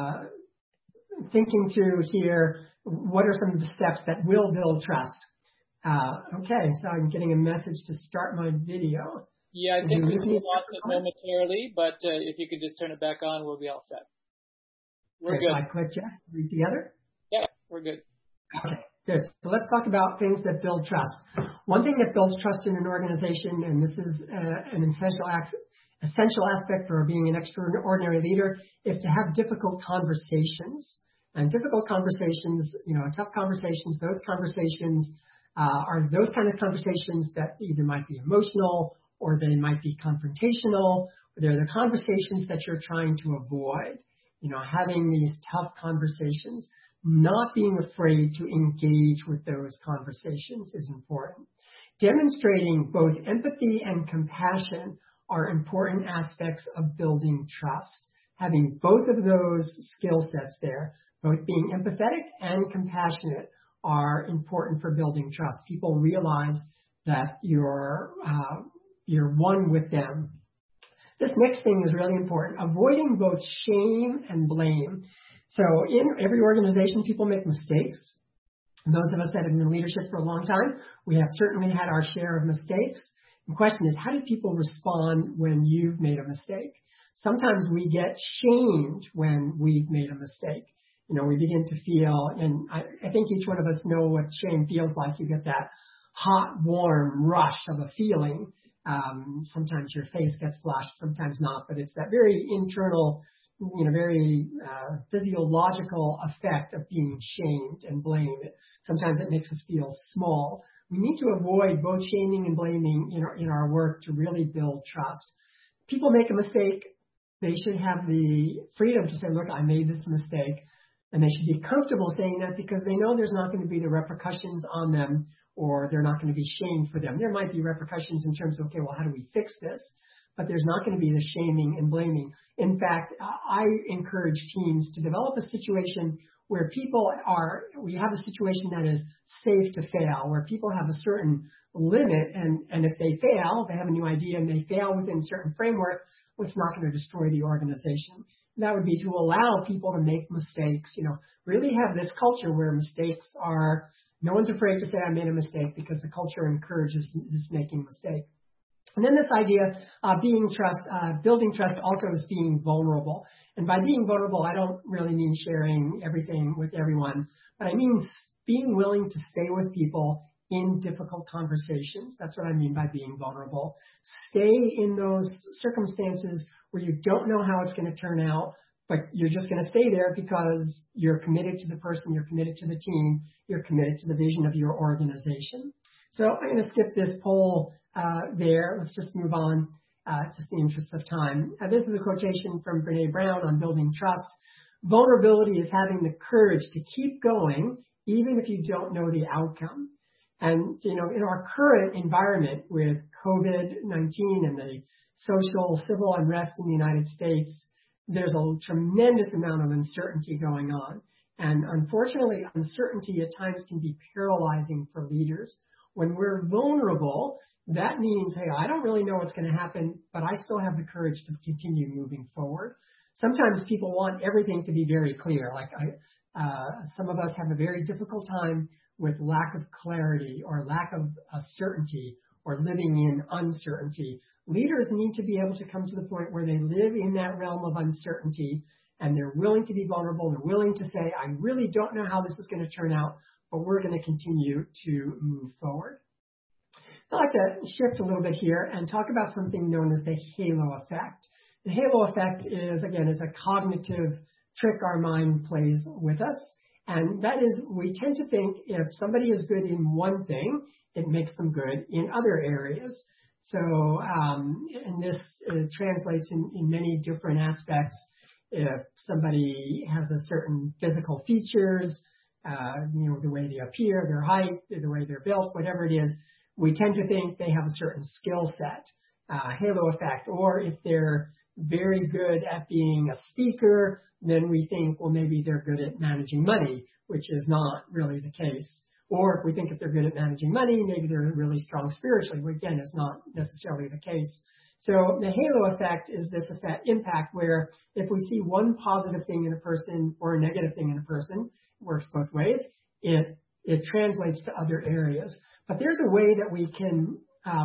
thinking through here, what are some of the steps that will build trust? Okay, so I'm getting a message to start my video. Yeah, I think we lost it momentarily, but if you could just turn it back on, we'll be all set. We're good. So I click yes, read together? Yeah, we're good. Okay, good. So let's talk about things that build trust. One thing that builds trust in an organization, and this is an essential aspect for being an extraordinary leader, is to have difficult conversations. And difficult conversations, tough conversations, those conversations are those kind of conversations that either might be emotional or they might be confrontational. They're the conversations that you're trying to avoid. Having these tough conversations, not being afraid to engage with those conversations is important. Demonstrating both empathy and compassion are important aspects of building trust. Having both of those skill sets there, both being empathetic and compassionate, are important for building trust. People realize that you're one with them. This next thing is really important. Avoiding both shame and blame. So in every organization, people make mistakes. And those of us that have been in leadership for a long time, we have certainly had our share of mistakes. The question is, how do people respond when you've made a mistake? Sometimes we get shamed when we've made a mistake. We begin to feel, and I think each one of us know what shame feels like. You get that hot, warm rush of a feeling. Sometimes your face gets flushed, sometimes not, but it's that very internal, very physiological effect of being shamed and blamed. Sometimes it makes us feel small. We need to avoid both shaming and blaming in our work to really build trust. People make a mistake. They should have the freedom to say, look, I made this mistake. And they should be comfortable saying that because they know there's not going to be the repercussions on them, or they're not going to be shamed for them. There might be repercussions in terms of, okay, well, how do we fix this? But there's not going to be the shaming and blaming. In fact, I encourage teams to develop a situation where we have a situation that is safe to fail, where people have a certain limit, and if they fail, they have a new idea and they fail within a certain framework, well, it's not going to destroy the organization. That would be to allow people to make mistakes, really have this culture where mistakes are, no one's afraid to say I made a mistake because the culture encourages this making mistake. And then this idea of building trust also is being vulnerable. And by being vulnerable, I don't really mean sharing everything with everyone, but I mean being willing to stay with people in difficult conversations. That's what I mean by being vulnerable. Stay in those circumstances where you don't know how it's going to turn out, but you're just going to stay there because you're committed to the person, you're committed to the team, you're committed to the vision of your organization. So I'm going to skip this poll there. Let's just move on, just in the interest of time. This is a quotation from Brené Brown on building trust. Vulnerability is having the courage to keep going even if you don't know the outcome. And, in our current environment with COVID-19 and the social, civil unrest in the United States, there's a tremendous amount of uncertainty going on. And unfortunately, uncertainty at times can be paralyzing for leaders. When we're vulnerable, that means, hey, I don't really know what's going to happen, but I still have the courage to continue moving forward. Sometimes people want everything to be very clear. Like some of us have a very difficult time with lack of clarity or lack of certainty or living in uncertainty. Leaders need to be able to come to the point where they live in that realm of uncertainty and they're willing to be vulnerable. They're willing to say, I really don't know how this is going to turn out, but we're going to continue to move forward. I'd like to shift a little bit here and talk about something known as the halo effect. The halo effect is a cognitive trick our mind plays with us. And that is, we tend to think if somebody is good in one thing, it makes them good in other areas. So, and this translates in many different aspects. If somebody has a certain physical features, the way they appear, their height, the way they're built, whatever it is, we tend to think they have a certain skill set, halo effect. Or if they're very good at being a speaker, then we think, well, maybe they're good at managing money, which is not really the case. Or if we think if they're good at managing money, maybe they're really strong spiritually, which again is not necessarily the case. So the halo effect is this impact where if we see one positive thing in a person or a negative thing in a person, it works both ways, it translates to other areas. But there's a way that we can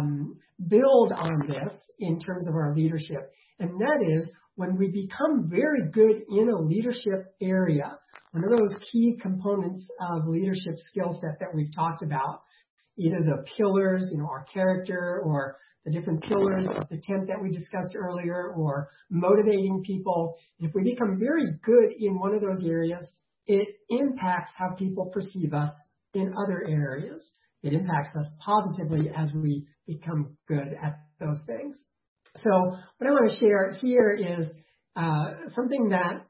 build on this in terms of our leadership. And that is when we become very good in a leadership area, one of those key components of leadership skill set that we've talked about, either the pillars, our character, or the different pillars of the 10 that we discussed earlier, or motivating people. And if we become very good in one of those areas, it impacts how people perceive us in other areas. It impacts us positively as we become good at those things. So what I want to share here is something that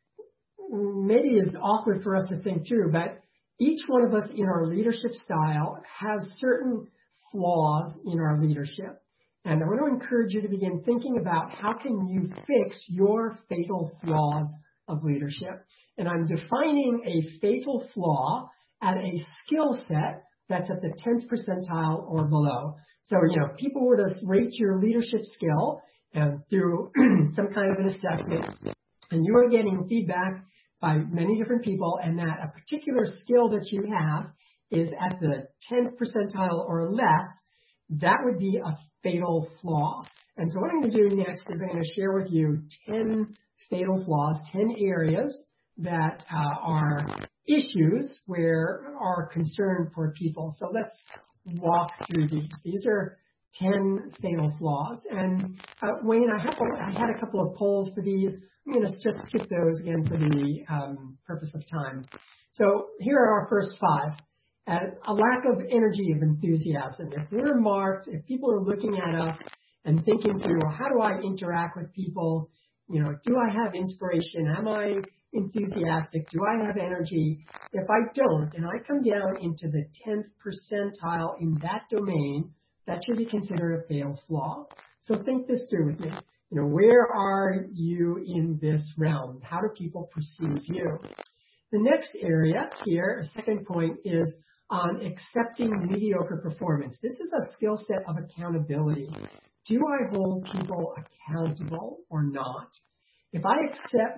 maybe is awkward for us to think through, but each one of us in our leadership style has certain flaws in our leadership. And I want to encourage you to begin thinking about how can you fix your fatal flaws of leadership. And I'm defining a fatal flaw at a skill set that's at the 10th percentile or below. So, people were to rate your leadership skill through some kind of an assessment, and you are getting feedback by many different people, and that a particular skill that you have is at the 10th percentile or less, that would be a fatal flaw. And so what I'm going to do next is I'm going to share with you 10 fatal flaws, 10 areas that are issues where are concern for people. So let's walk through these. These are 10 fatal flaws. And Wayne, I had a couple of polls for these. I'm going to just skip those again for the purpose of time. So here are our first 5. A lack of energy, of enthusiasm. If we're marked, if people are looking at us and thinking through, well, how do I interact with people? Do I have inspiration? Am I enthusiastic? Do I have energy? If I don't, and I come down into the 10th percentile in that domain, that should be considered a fatal flaw. So think this through with me. Where are you in this realm? How do people perceive you? The next area here, a second point, is on accepting mediocre performance. This is a skill set of accountability. Do I hold people accountable or not? If I accept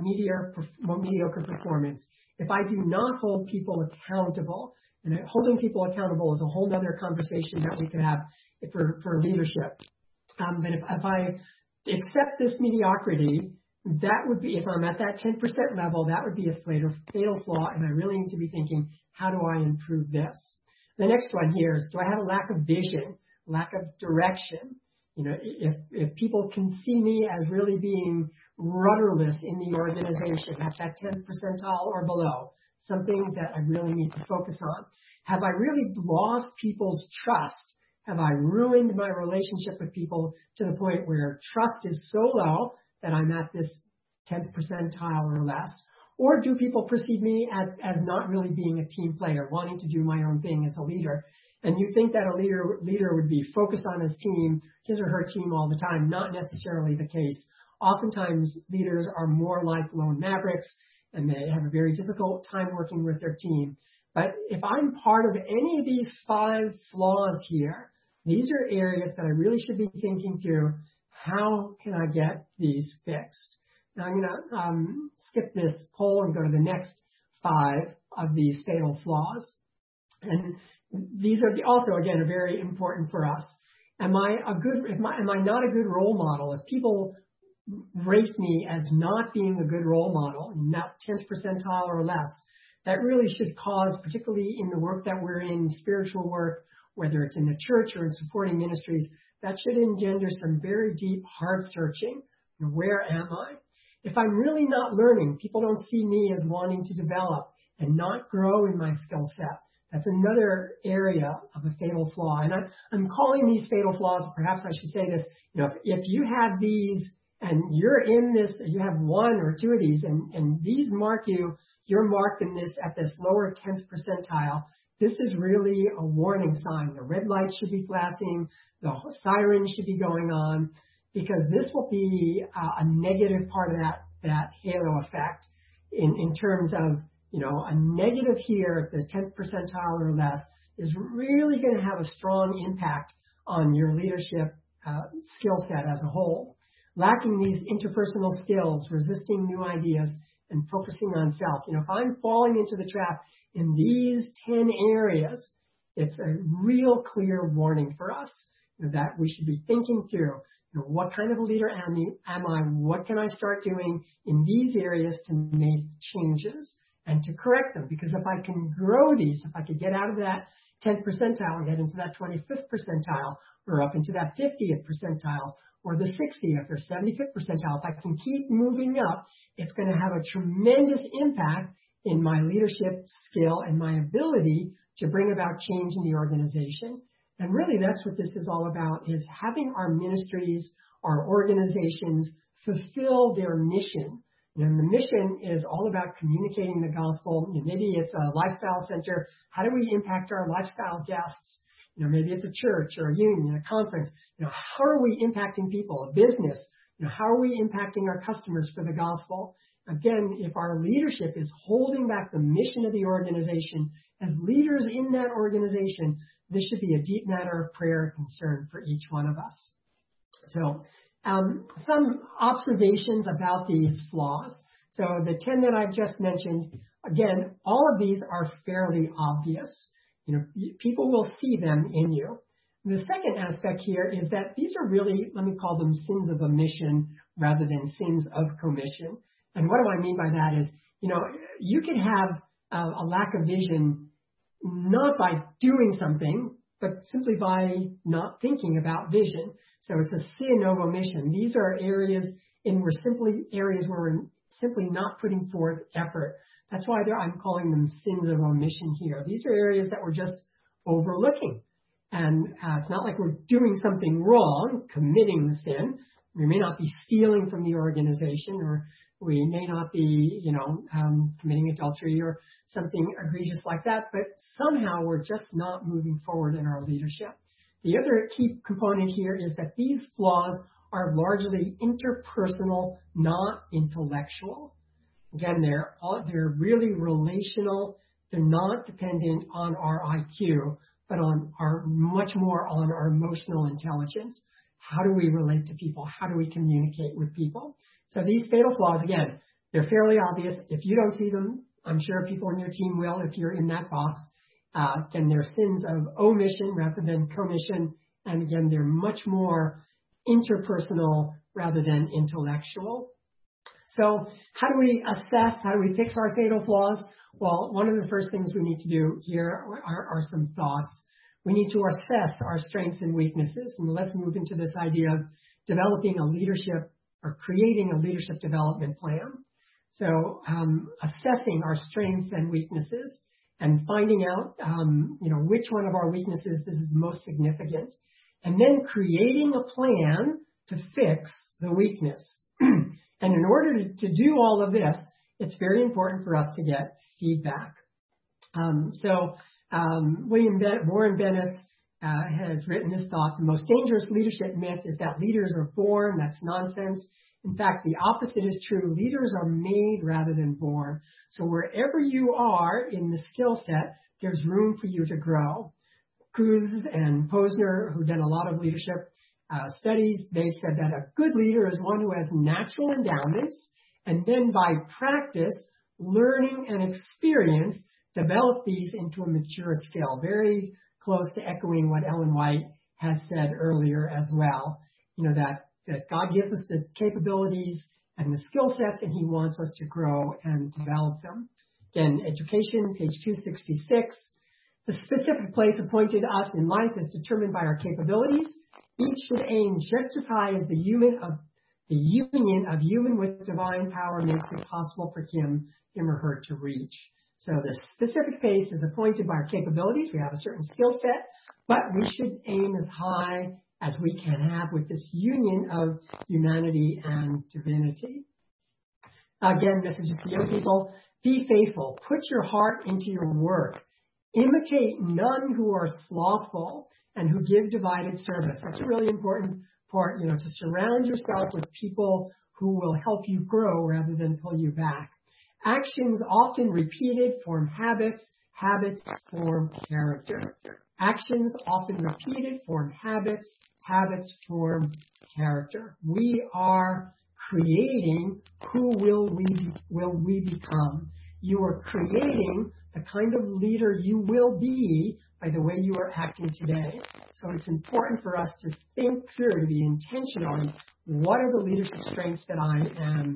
mediocre performance, if I do not hold people accountable, and holding people accountable is a whole other conversation that we could have for leadership. But if I accept this mediocrity, that would be, if I'm at that 10% level, that would be a fatal flaw, and I really need to be thinking, how do I improve this? The next one here is, do I have a lack of vision, lack of direction? You know, if people can see me as really being rudderless in the organization, at that 10th percentile or below, something that I really need to focus on. Have I really lost people's trust? Have I ruined my relationship with people to the point where trust is so low that I'm at this 10th percentile or less? Or do people perceive me as not really being a team player, wanting to do my own thing as a leader? And you think that a leader would be focused on his team, his or her team all the time. Not necessarily the case. Oftentimes, leaders are more like lone mavericks, and they have a very difficult time working with their team. But if I'm part of any of these 5 flaws here, these are areas that I really should be thinking through. How can I get these fixed? Now I'm going to skip this poll and go to the next 5 of these fatal flaws. And these are also, again, are very important for us. Am I not a good role model? If people rate me as not being a good role model, not 10th percentile or less, that really should cause, particularly in the work that we're in, spiritual work, whether it's in the church or in supporting ministries, that should engender some very deep heart searching. Where am I? If I'm really not learning, people don't see me as wanting to develop and not grow in my skill set. That's another area of a fatal flaw. And I'm calling these fatal flaws, perhaps I should say this, if you have these and you're in this, you have 1 or 2 of these and these mark you, you're marked in this at this lower 10th percentile, this is really a warning sign. The red light should be flashing, the siren should be going on, because this will be a negative part of that halo effect in terms of, a negative here at the 10th percentile or less is really going to have a strong impact on your leadership skill set as a whole. Lacking these interpersonal skills, resisting new ideas, and focusing on self. If I'm falling into the trap in these 10 areas, it's a real clear warning for us that we should be thinking through, what kind of a leader am I? What can I start doing in these areas to make changes and to correct them? Because if I can grow these, if I could get out of that 10th percentile and get into that 25th percentile or up into that 50th percentile or the 60th or 75th percentile, if I can keep moving up, it's going to have a tremendous impact in my leadership skill and my ability to bring about change in the organization. And really that's what this is all about, is having our ministries, our organizations fulfill their mission. And the mission is all about communicating the gospel. Maybe it's a lifestyle center. How do we impact our lifestyle guests? Maybe it's a church or a union, a conference. How are we impacting people, a business? How are we impacting our customers for the gospel? Again, if our leadership is holding back the mission of the organization, as leaders in that organization, this should be a deep matter of prayer and concern for each one of us. So, some observations about these flaws. So the 10 that I've just mentioned, again, all of these are fairly obvious. People will see them in you. The second aspect here is that these are really, let me call them sins of omission rather than sins of commission. And what do I mean by that is, you can have a lack of vision not by doing something, but simply by not thinking about vision. So it's a sin of omission. These are areas where we're simply not putting forth effort. That's why I'm calling them sins of omission here. These are areas that we're just overlooking. And it's not like we're doing something wrong, committing the sin. We may not be stealing from the organization, or we may not be, committing adultery or something egregious like that, but somehow we're just not moving forward in our leadership. The other key component here is that these flaws are largely interpersonal, not intellectual. Again, they're really relational. They're not dependent on our IQ, but much more on our emotional intelligence. How do we relate to people? How do we communicate with people? So these fatal flaws, again, they're fairly obvious. If you don't see them, I'm sure people on your team will if you're in that box. Then they're sins of omission rather than commission. And again, they're much more interpersonal rather than intellectual. So how do we assess, how do we fix our fatal flaws? Well, one of the first things we need to do here are some thoughts. We need to assess our strengths and weaknesses. And let's move into this idea of developing a leadership or creating a leadership development plan. So assessing our strengths and weaknesses and finding out, which one of our weaknesses this is the most significant. And then creating a plan to fix the weakness. And in order to do all of this, it's very important for us to get feedback. Warren Bennis has written this thought: the most dangerous leadership myth is that leaders are born. That's nonsense. In fact, the opposite is true. Leaders are made rather than born. So wherever you are in the skill set, there's room for you to grow. Cruz and Posner, who've done a lot of leadership studies, they've said that a good leader is one who has natural endowments and then by practice, learning, and experience, develop these into a mature skill. Very close to echoing what Ellen White has said earlier as well. That God gives us the capabilities and the skill sets, and he wants us to grow and develop them. Again, education, page 266. The specific place appointed us in life is determined by our capabilities. Each should aim just as high as the union of human with divine power makes it possible for him or her to reach. So the specific place is appointed by our capabilities. We have a certain skill set, but we should aim as high as we can have with this union of humanity and divinity. Again, messages to young people: be faithful. Put your heart into your work. Imitate none who are slothful and who give divided service. That's a really important part, to surround yourself with people who will help you grow rather than pull you back. Actions often repeated form habits. Habits form character. Actions often repeated form habits. Habits form character. We are creating who will we become. You are creating the kind of leader you will be by the way you are acting today. So it's important for us to think through, to be intentional in what are the leadership strengths that I am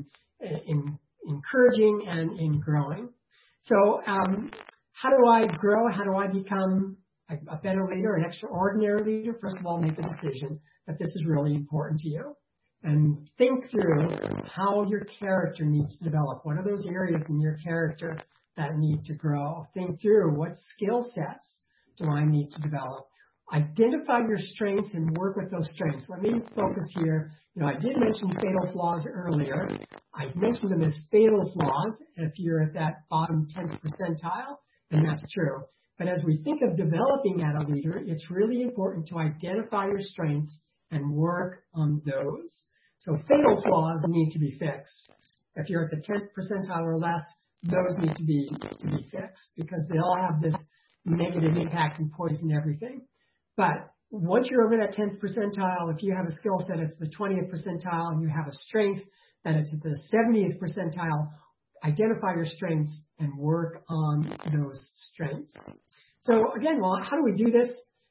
encouraging and in growing. So how do I grow? How do I become a better leader, an extraordinary leader? First of all, make a decision that this is really important to you. And think through how your character needs to develop. What are those areas in your character that need to grow? Think through what skill sets do I need to develop. Identify your strengths and work with those strengths. Let me focus here. I did mention fatal flaws earlier. I mentioned them as fatal flaws if you're at that bottom 10th percentile, and that's true. But as we think of developing as a leader, it's really important to identify your strengths and work on those. So fatal flaws need to be fixed. If you're at the 10th percentile or less, those need to be fixed because they all have this negative impact and poison everything. But once you're over that 10th percentile, if you have a skill set, it's the 20th percentile, and you have a strength that it's at the 70th percentile, identify your strengths and work on those strengths. So again, how do we do this?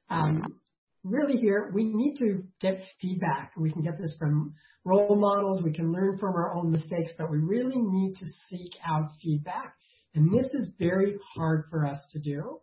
Really here, we need to get feedback. We can get this from role models. We can learn from our own mistakes, but we really need to seek out feedback. And this is very hard for us to do.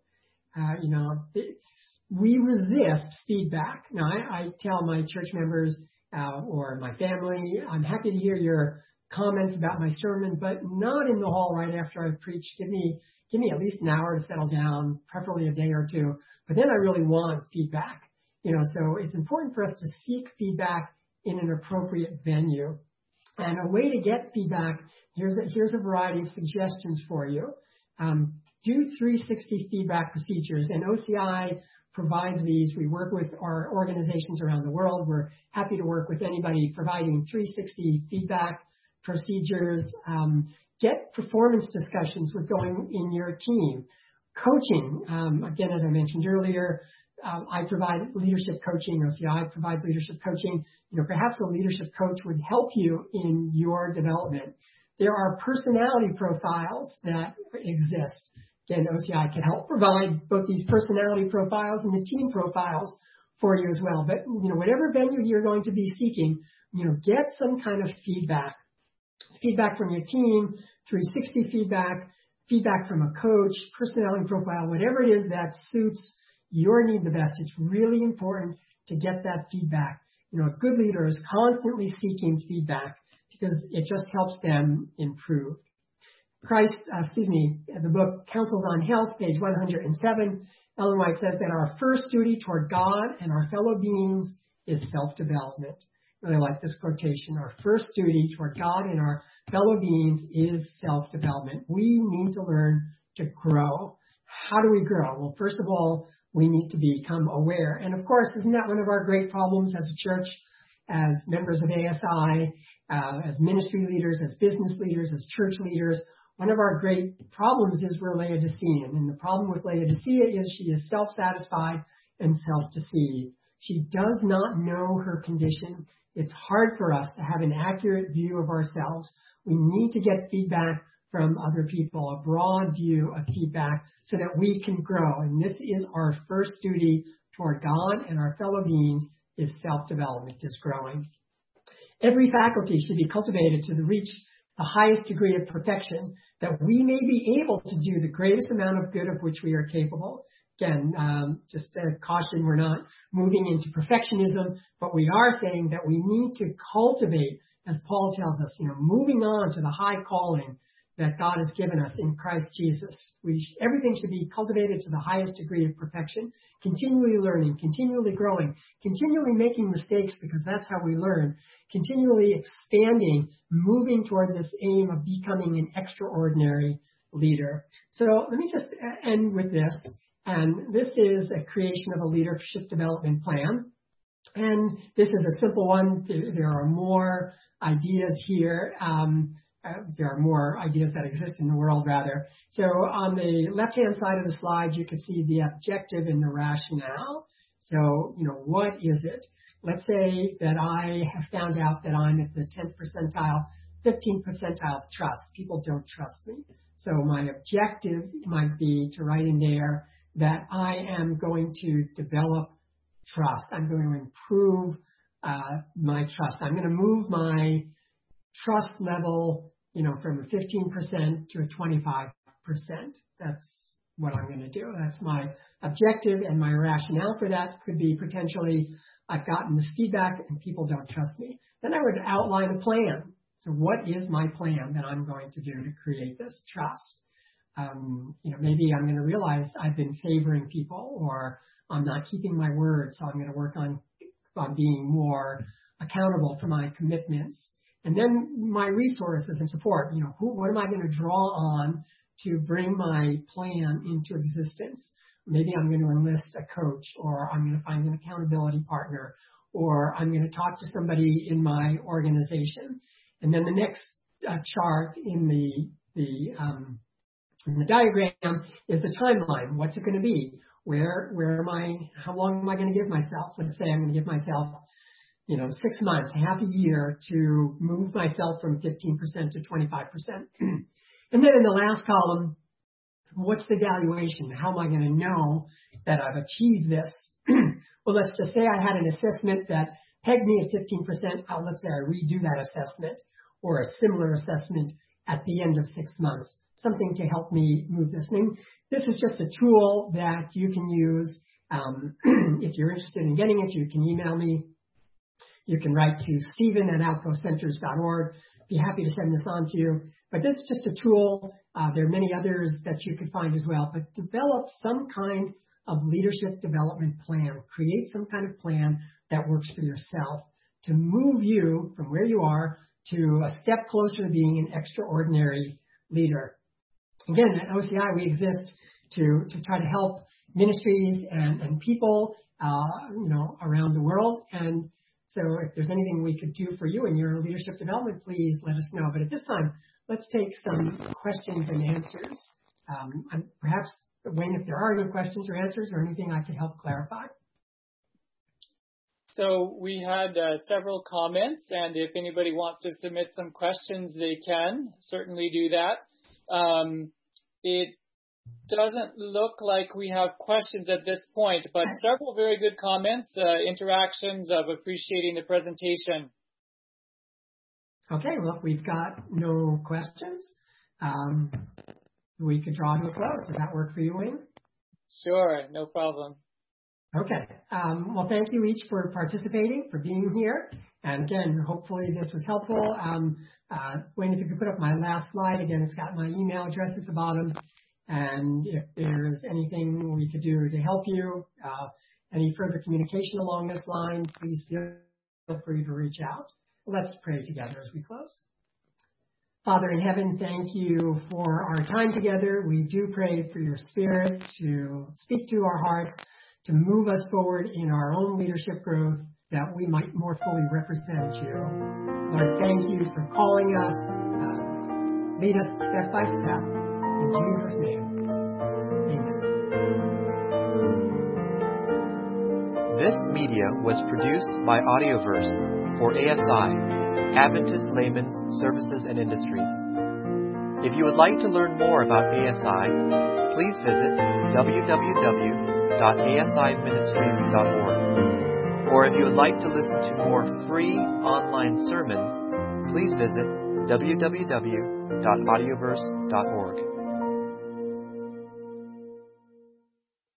We resist feedback. Now, I tell my church members or my family, I'm happy to hear your comments about my sermon, but not in the hall right after I preach. Give me at least an hour to settle down, preferably a day or two. But then I really want feedback. So it's important for us to seek feedback in an appropriate venue. And a way to get feedback, here's a variety of suggestions for you. Do 360 feedback procedures, and OCI provides these. We work with our organizations around the world. We're happy to work with anybody providing 360 feedback procedures. Get performance discussions with going in your team. Coaching, again, as I mentioned earlier, I provide leadership coaching. OCI provides leadership coaching. Perhaps a leadership coach would help you in your development. There are personality profiles that exist. Again, OCI can help provide both these personality profiles and the team profiles for you as well. But, whatever venue you're going to be seeking, get some kind of feedback. Feedback from your team, 360 feedback from a coach, personality profile, whatever it is that suits your need the best. It's really important to get that feedback. A good leader is constantly seeking feedback because it just helps them improve. The book Counsels on Health, page 107, Ellen White says that our first duty toward God and our fellow beings is self-development. I really like this quotation. Our first duty toward God and our fellow beings is self-development. We need to learn to grow. How do we grow? Well, first of all, we need to become aware. And of course, isn't that one of our great problems as a church, as members of ASI, as ministry leaders, as business leaders, as church leaders? One of our great problems is we're Laodicean. And the problem with Laodicea is she is self-satisfied and self-deceived. She does not know her condition. It's hard for us to have an accurate view of ourselves. We need to get feedback from other people, a broad view of feedback so that we can grow. And this is our first duty toward God and our fellow beings is self-development, is growing. Every faculty should be cultivated to reach the highest degree of perfection that we may be able to do the greatest amount of good of which we are capable. Again, just a caution, we're not moving into perfectionism, but we are saying that we need to cultivate, as Paul tells us, moving on to the high calling that God has given us in Christ Jesus. Everything should be cultivated to the highest degree of perfection, continually learning, continually growing, continually making mistakes because that's how we learn, continually expanding, moving toward this aim of becoming an extraordinary leader. So let me just end with this. And this is a creation of a leadership development plan. And this is a simple one. There are more ideas here. There are more ideas that exist in the world, rather. So on the left-hand side of the slide, you can see the objective and the rationale. So, what is it? Let's say that I have found out that I'm at the 10th percentile, 15th percentile of trust. People don't trust me. So my objective might be to write in there that I am going to develop trust. I'm going to improve my trust. I'm going to move my trust level, from a 15% to a 25%. That's what I'm going to do. That's my objective, and my rationale for that could be potentially I've gotten this feedback and people don't trust me. Then I would outline a plan. So what is my plan that I'm going to do to create this trust? Maybe I'm going to realize I've been favoring people, or I'm not keeping my word, so I'm going to work on being more accountable for my commitments. And then my resources and support, what am I going to draw on to bring my plan into existence? Maybe I'm going to enlist a coach, or I'm going to find an accountability partner, or I'm going to talk to somebody in my organization. And then the next chart in the diagram is the timeline. What's it going to be? Where am I? How long am I going to give myself? Let's say I'm going to give myself 6 months, half a year to move myself from 15% to 25%. And then in the last column, what's the evaluation? How am I going to know that I've achieved this? Well, let's just say I had an assessment that pegged me at 15%. Let's say I redo that assessment, or a similar assessment at the end of 6 months, something to help me move this thing. This is just a tool that you can use. If you're interested in getting it, you can email me. You can write to Stephen@outpostcenters.org. Be happy to send this on to you. But this is just a tool. There are many others that you could find as well. But develop some kind of leadership development plan. Create some kind of plan that works for yourself to move you from where you are to a step closer to being an extraordinary leader. Again, at OCI, we exist to try to help ministries and people, around the world. And so if there's anything we could do for you in your leadership development, please let us know. But at this time, let's take some questions and answers. Perhaps, Wayne, if there are any questions or answers or anything I could help clarify. So we had several comments, and if anybody wants to submit some questions, they can certainly do that. It doesn't look like we have questions at this point, but several very good comments, interactions of appreciating the presentation. Okay, well, if we've got no questions, we could draw to a close. Does that work for you, Wayne? Sure, no problem. Okay. Well, thank you each for participating, for being here. And again, hopefully this was helpful. Wayne, if you could put up my last slide. Again, it's got my email address at the bottom. And if there's anything we could do to help you, any further communication along this line, please feel free to reach out. Let's pray together as we close. Father in heaven, thank you for our time together. We do pray for your Spirit to speak to our hearts, to move us forward in our own leadership growth, that we might more fully represent you. Lord, thank you for calling us. Lead us step by step. In Jesus' name, amen. This media was produced by Audioverse for ASI, Adventist Layman's Services and Industries. If you would like to learn more about ASI, please visit www.asiministries.org. Or if you would like to listen to more free online sermons, please visit www.audioverse.org.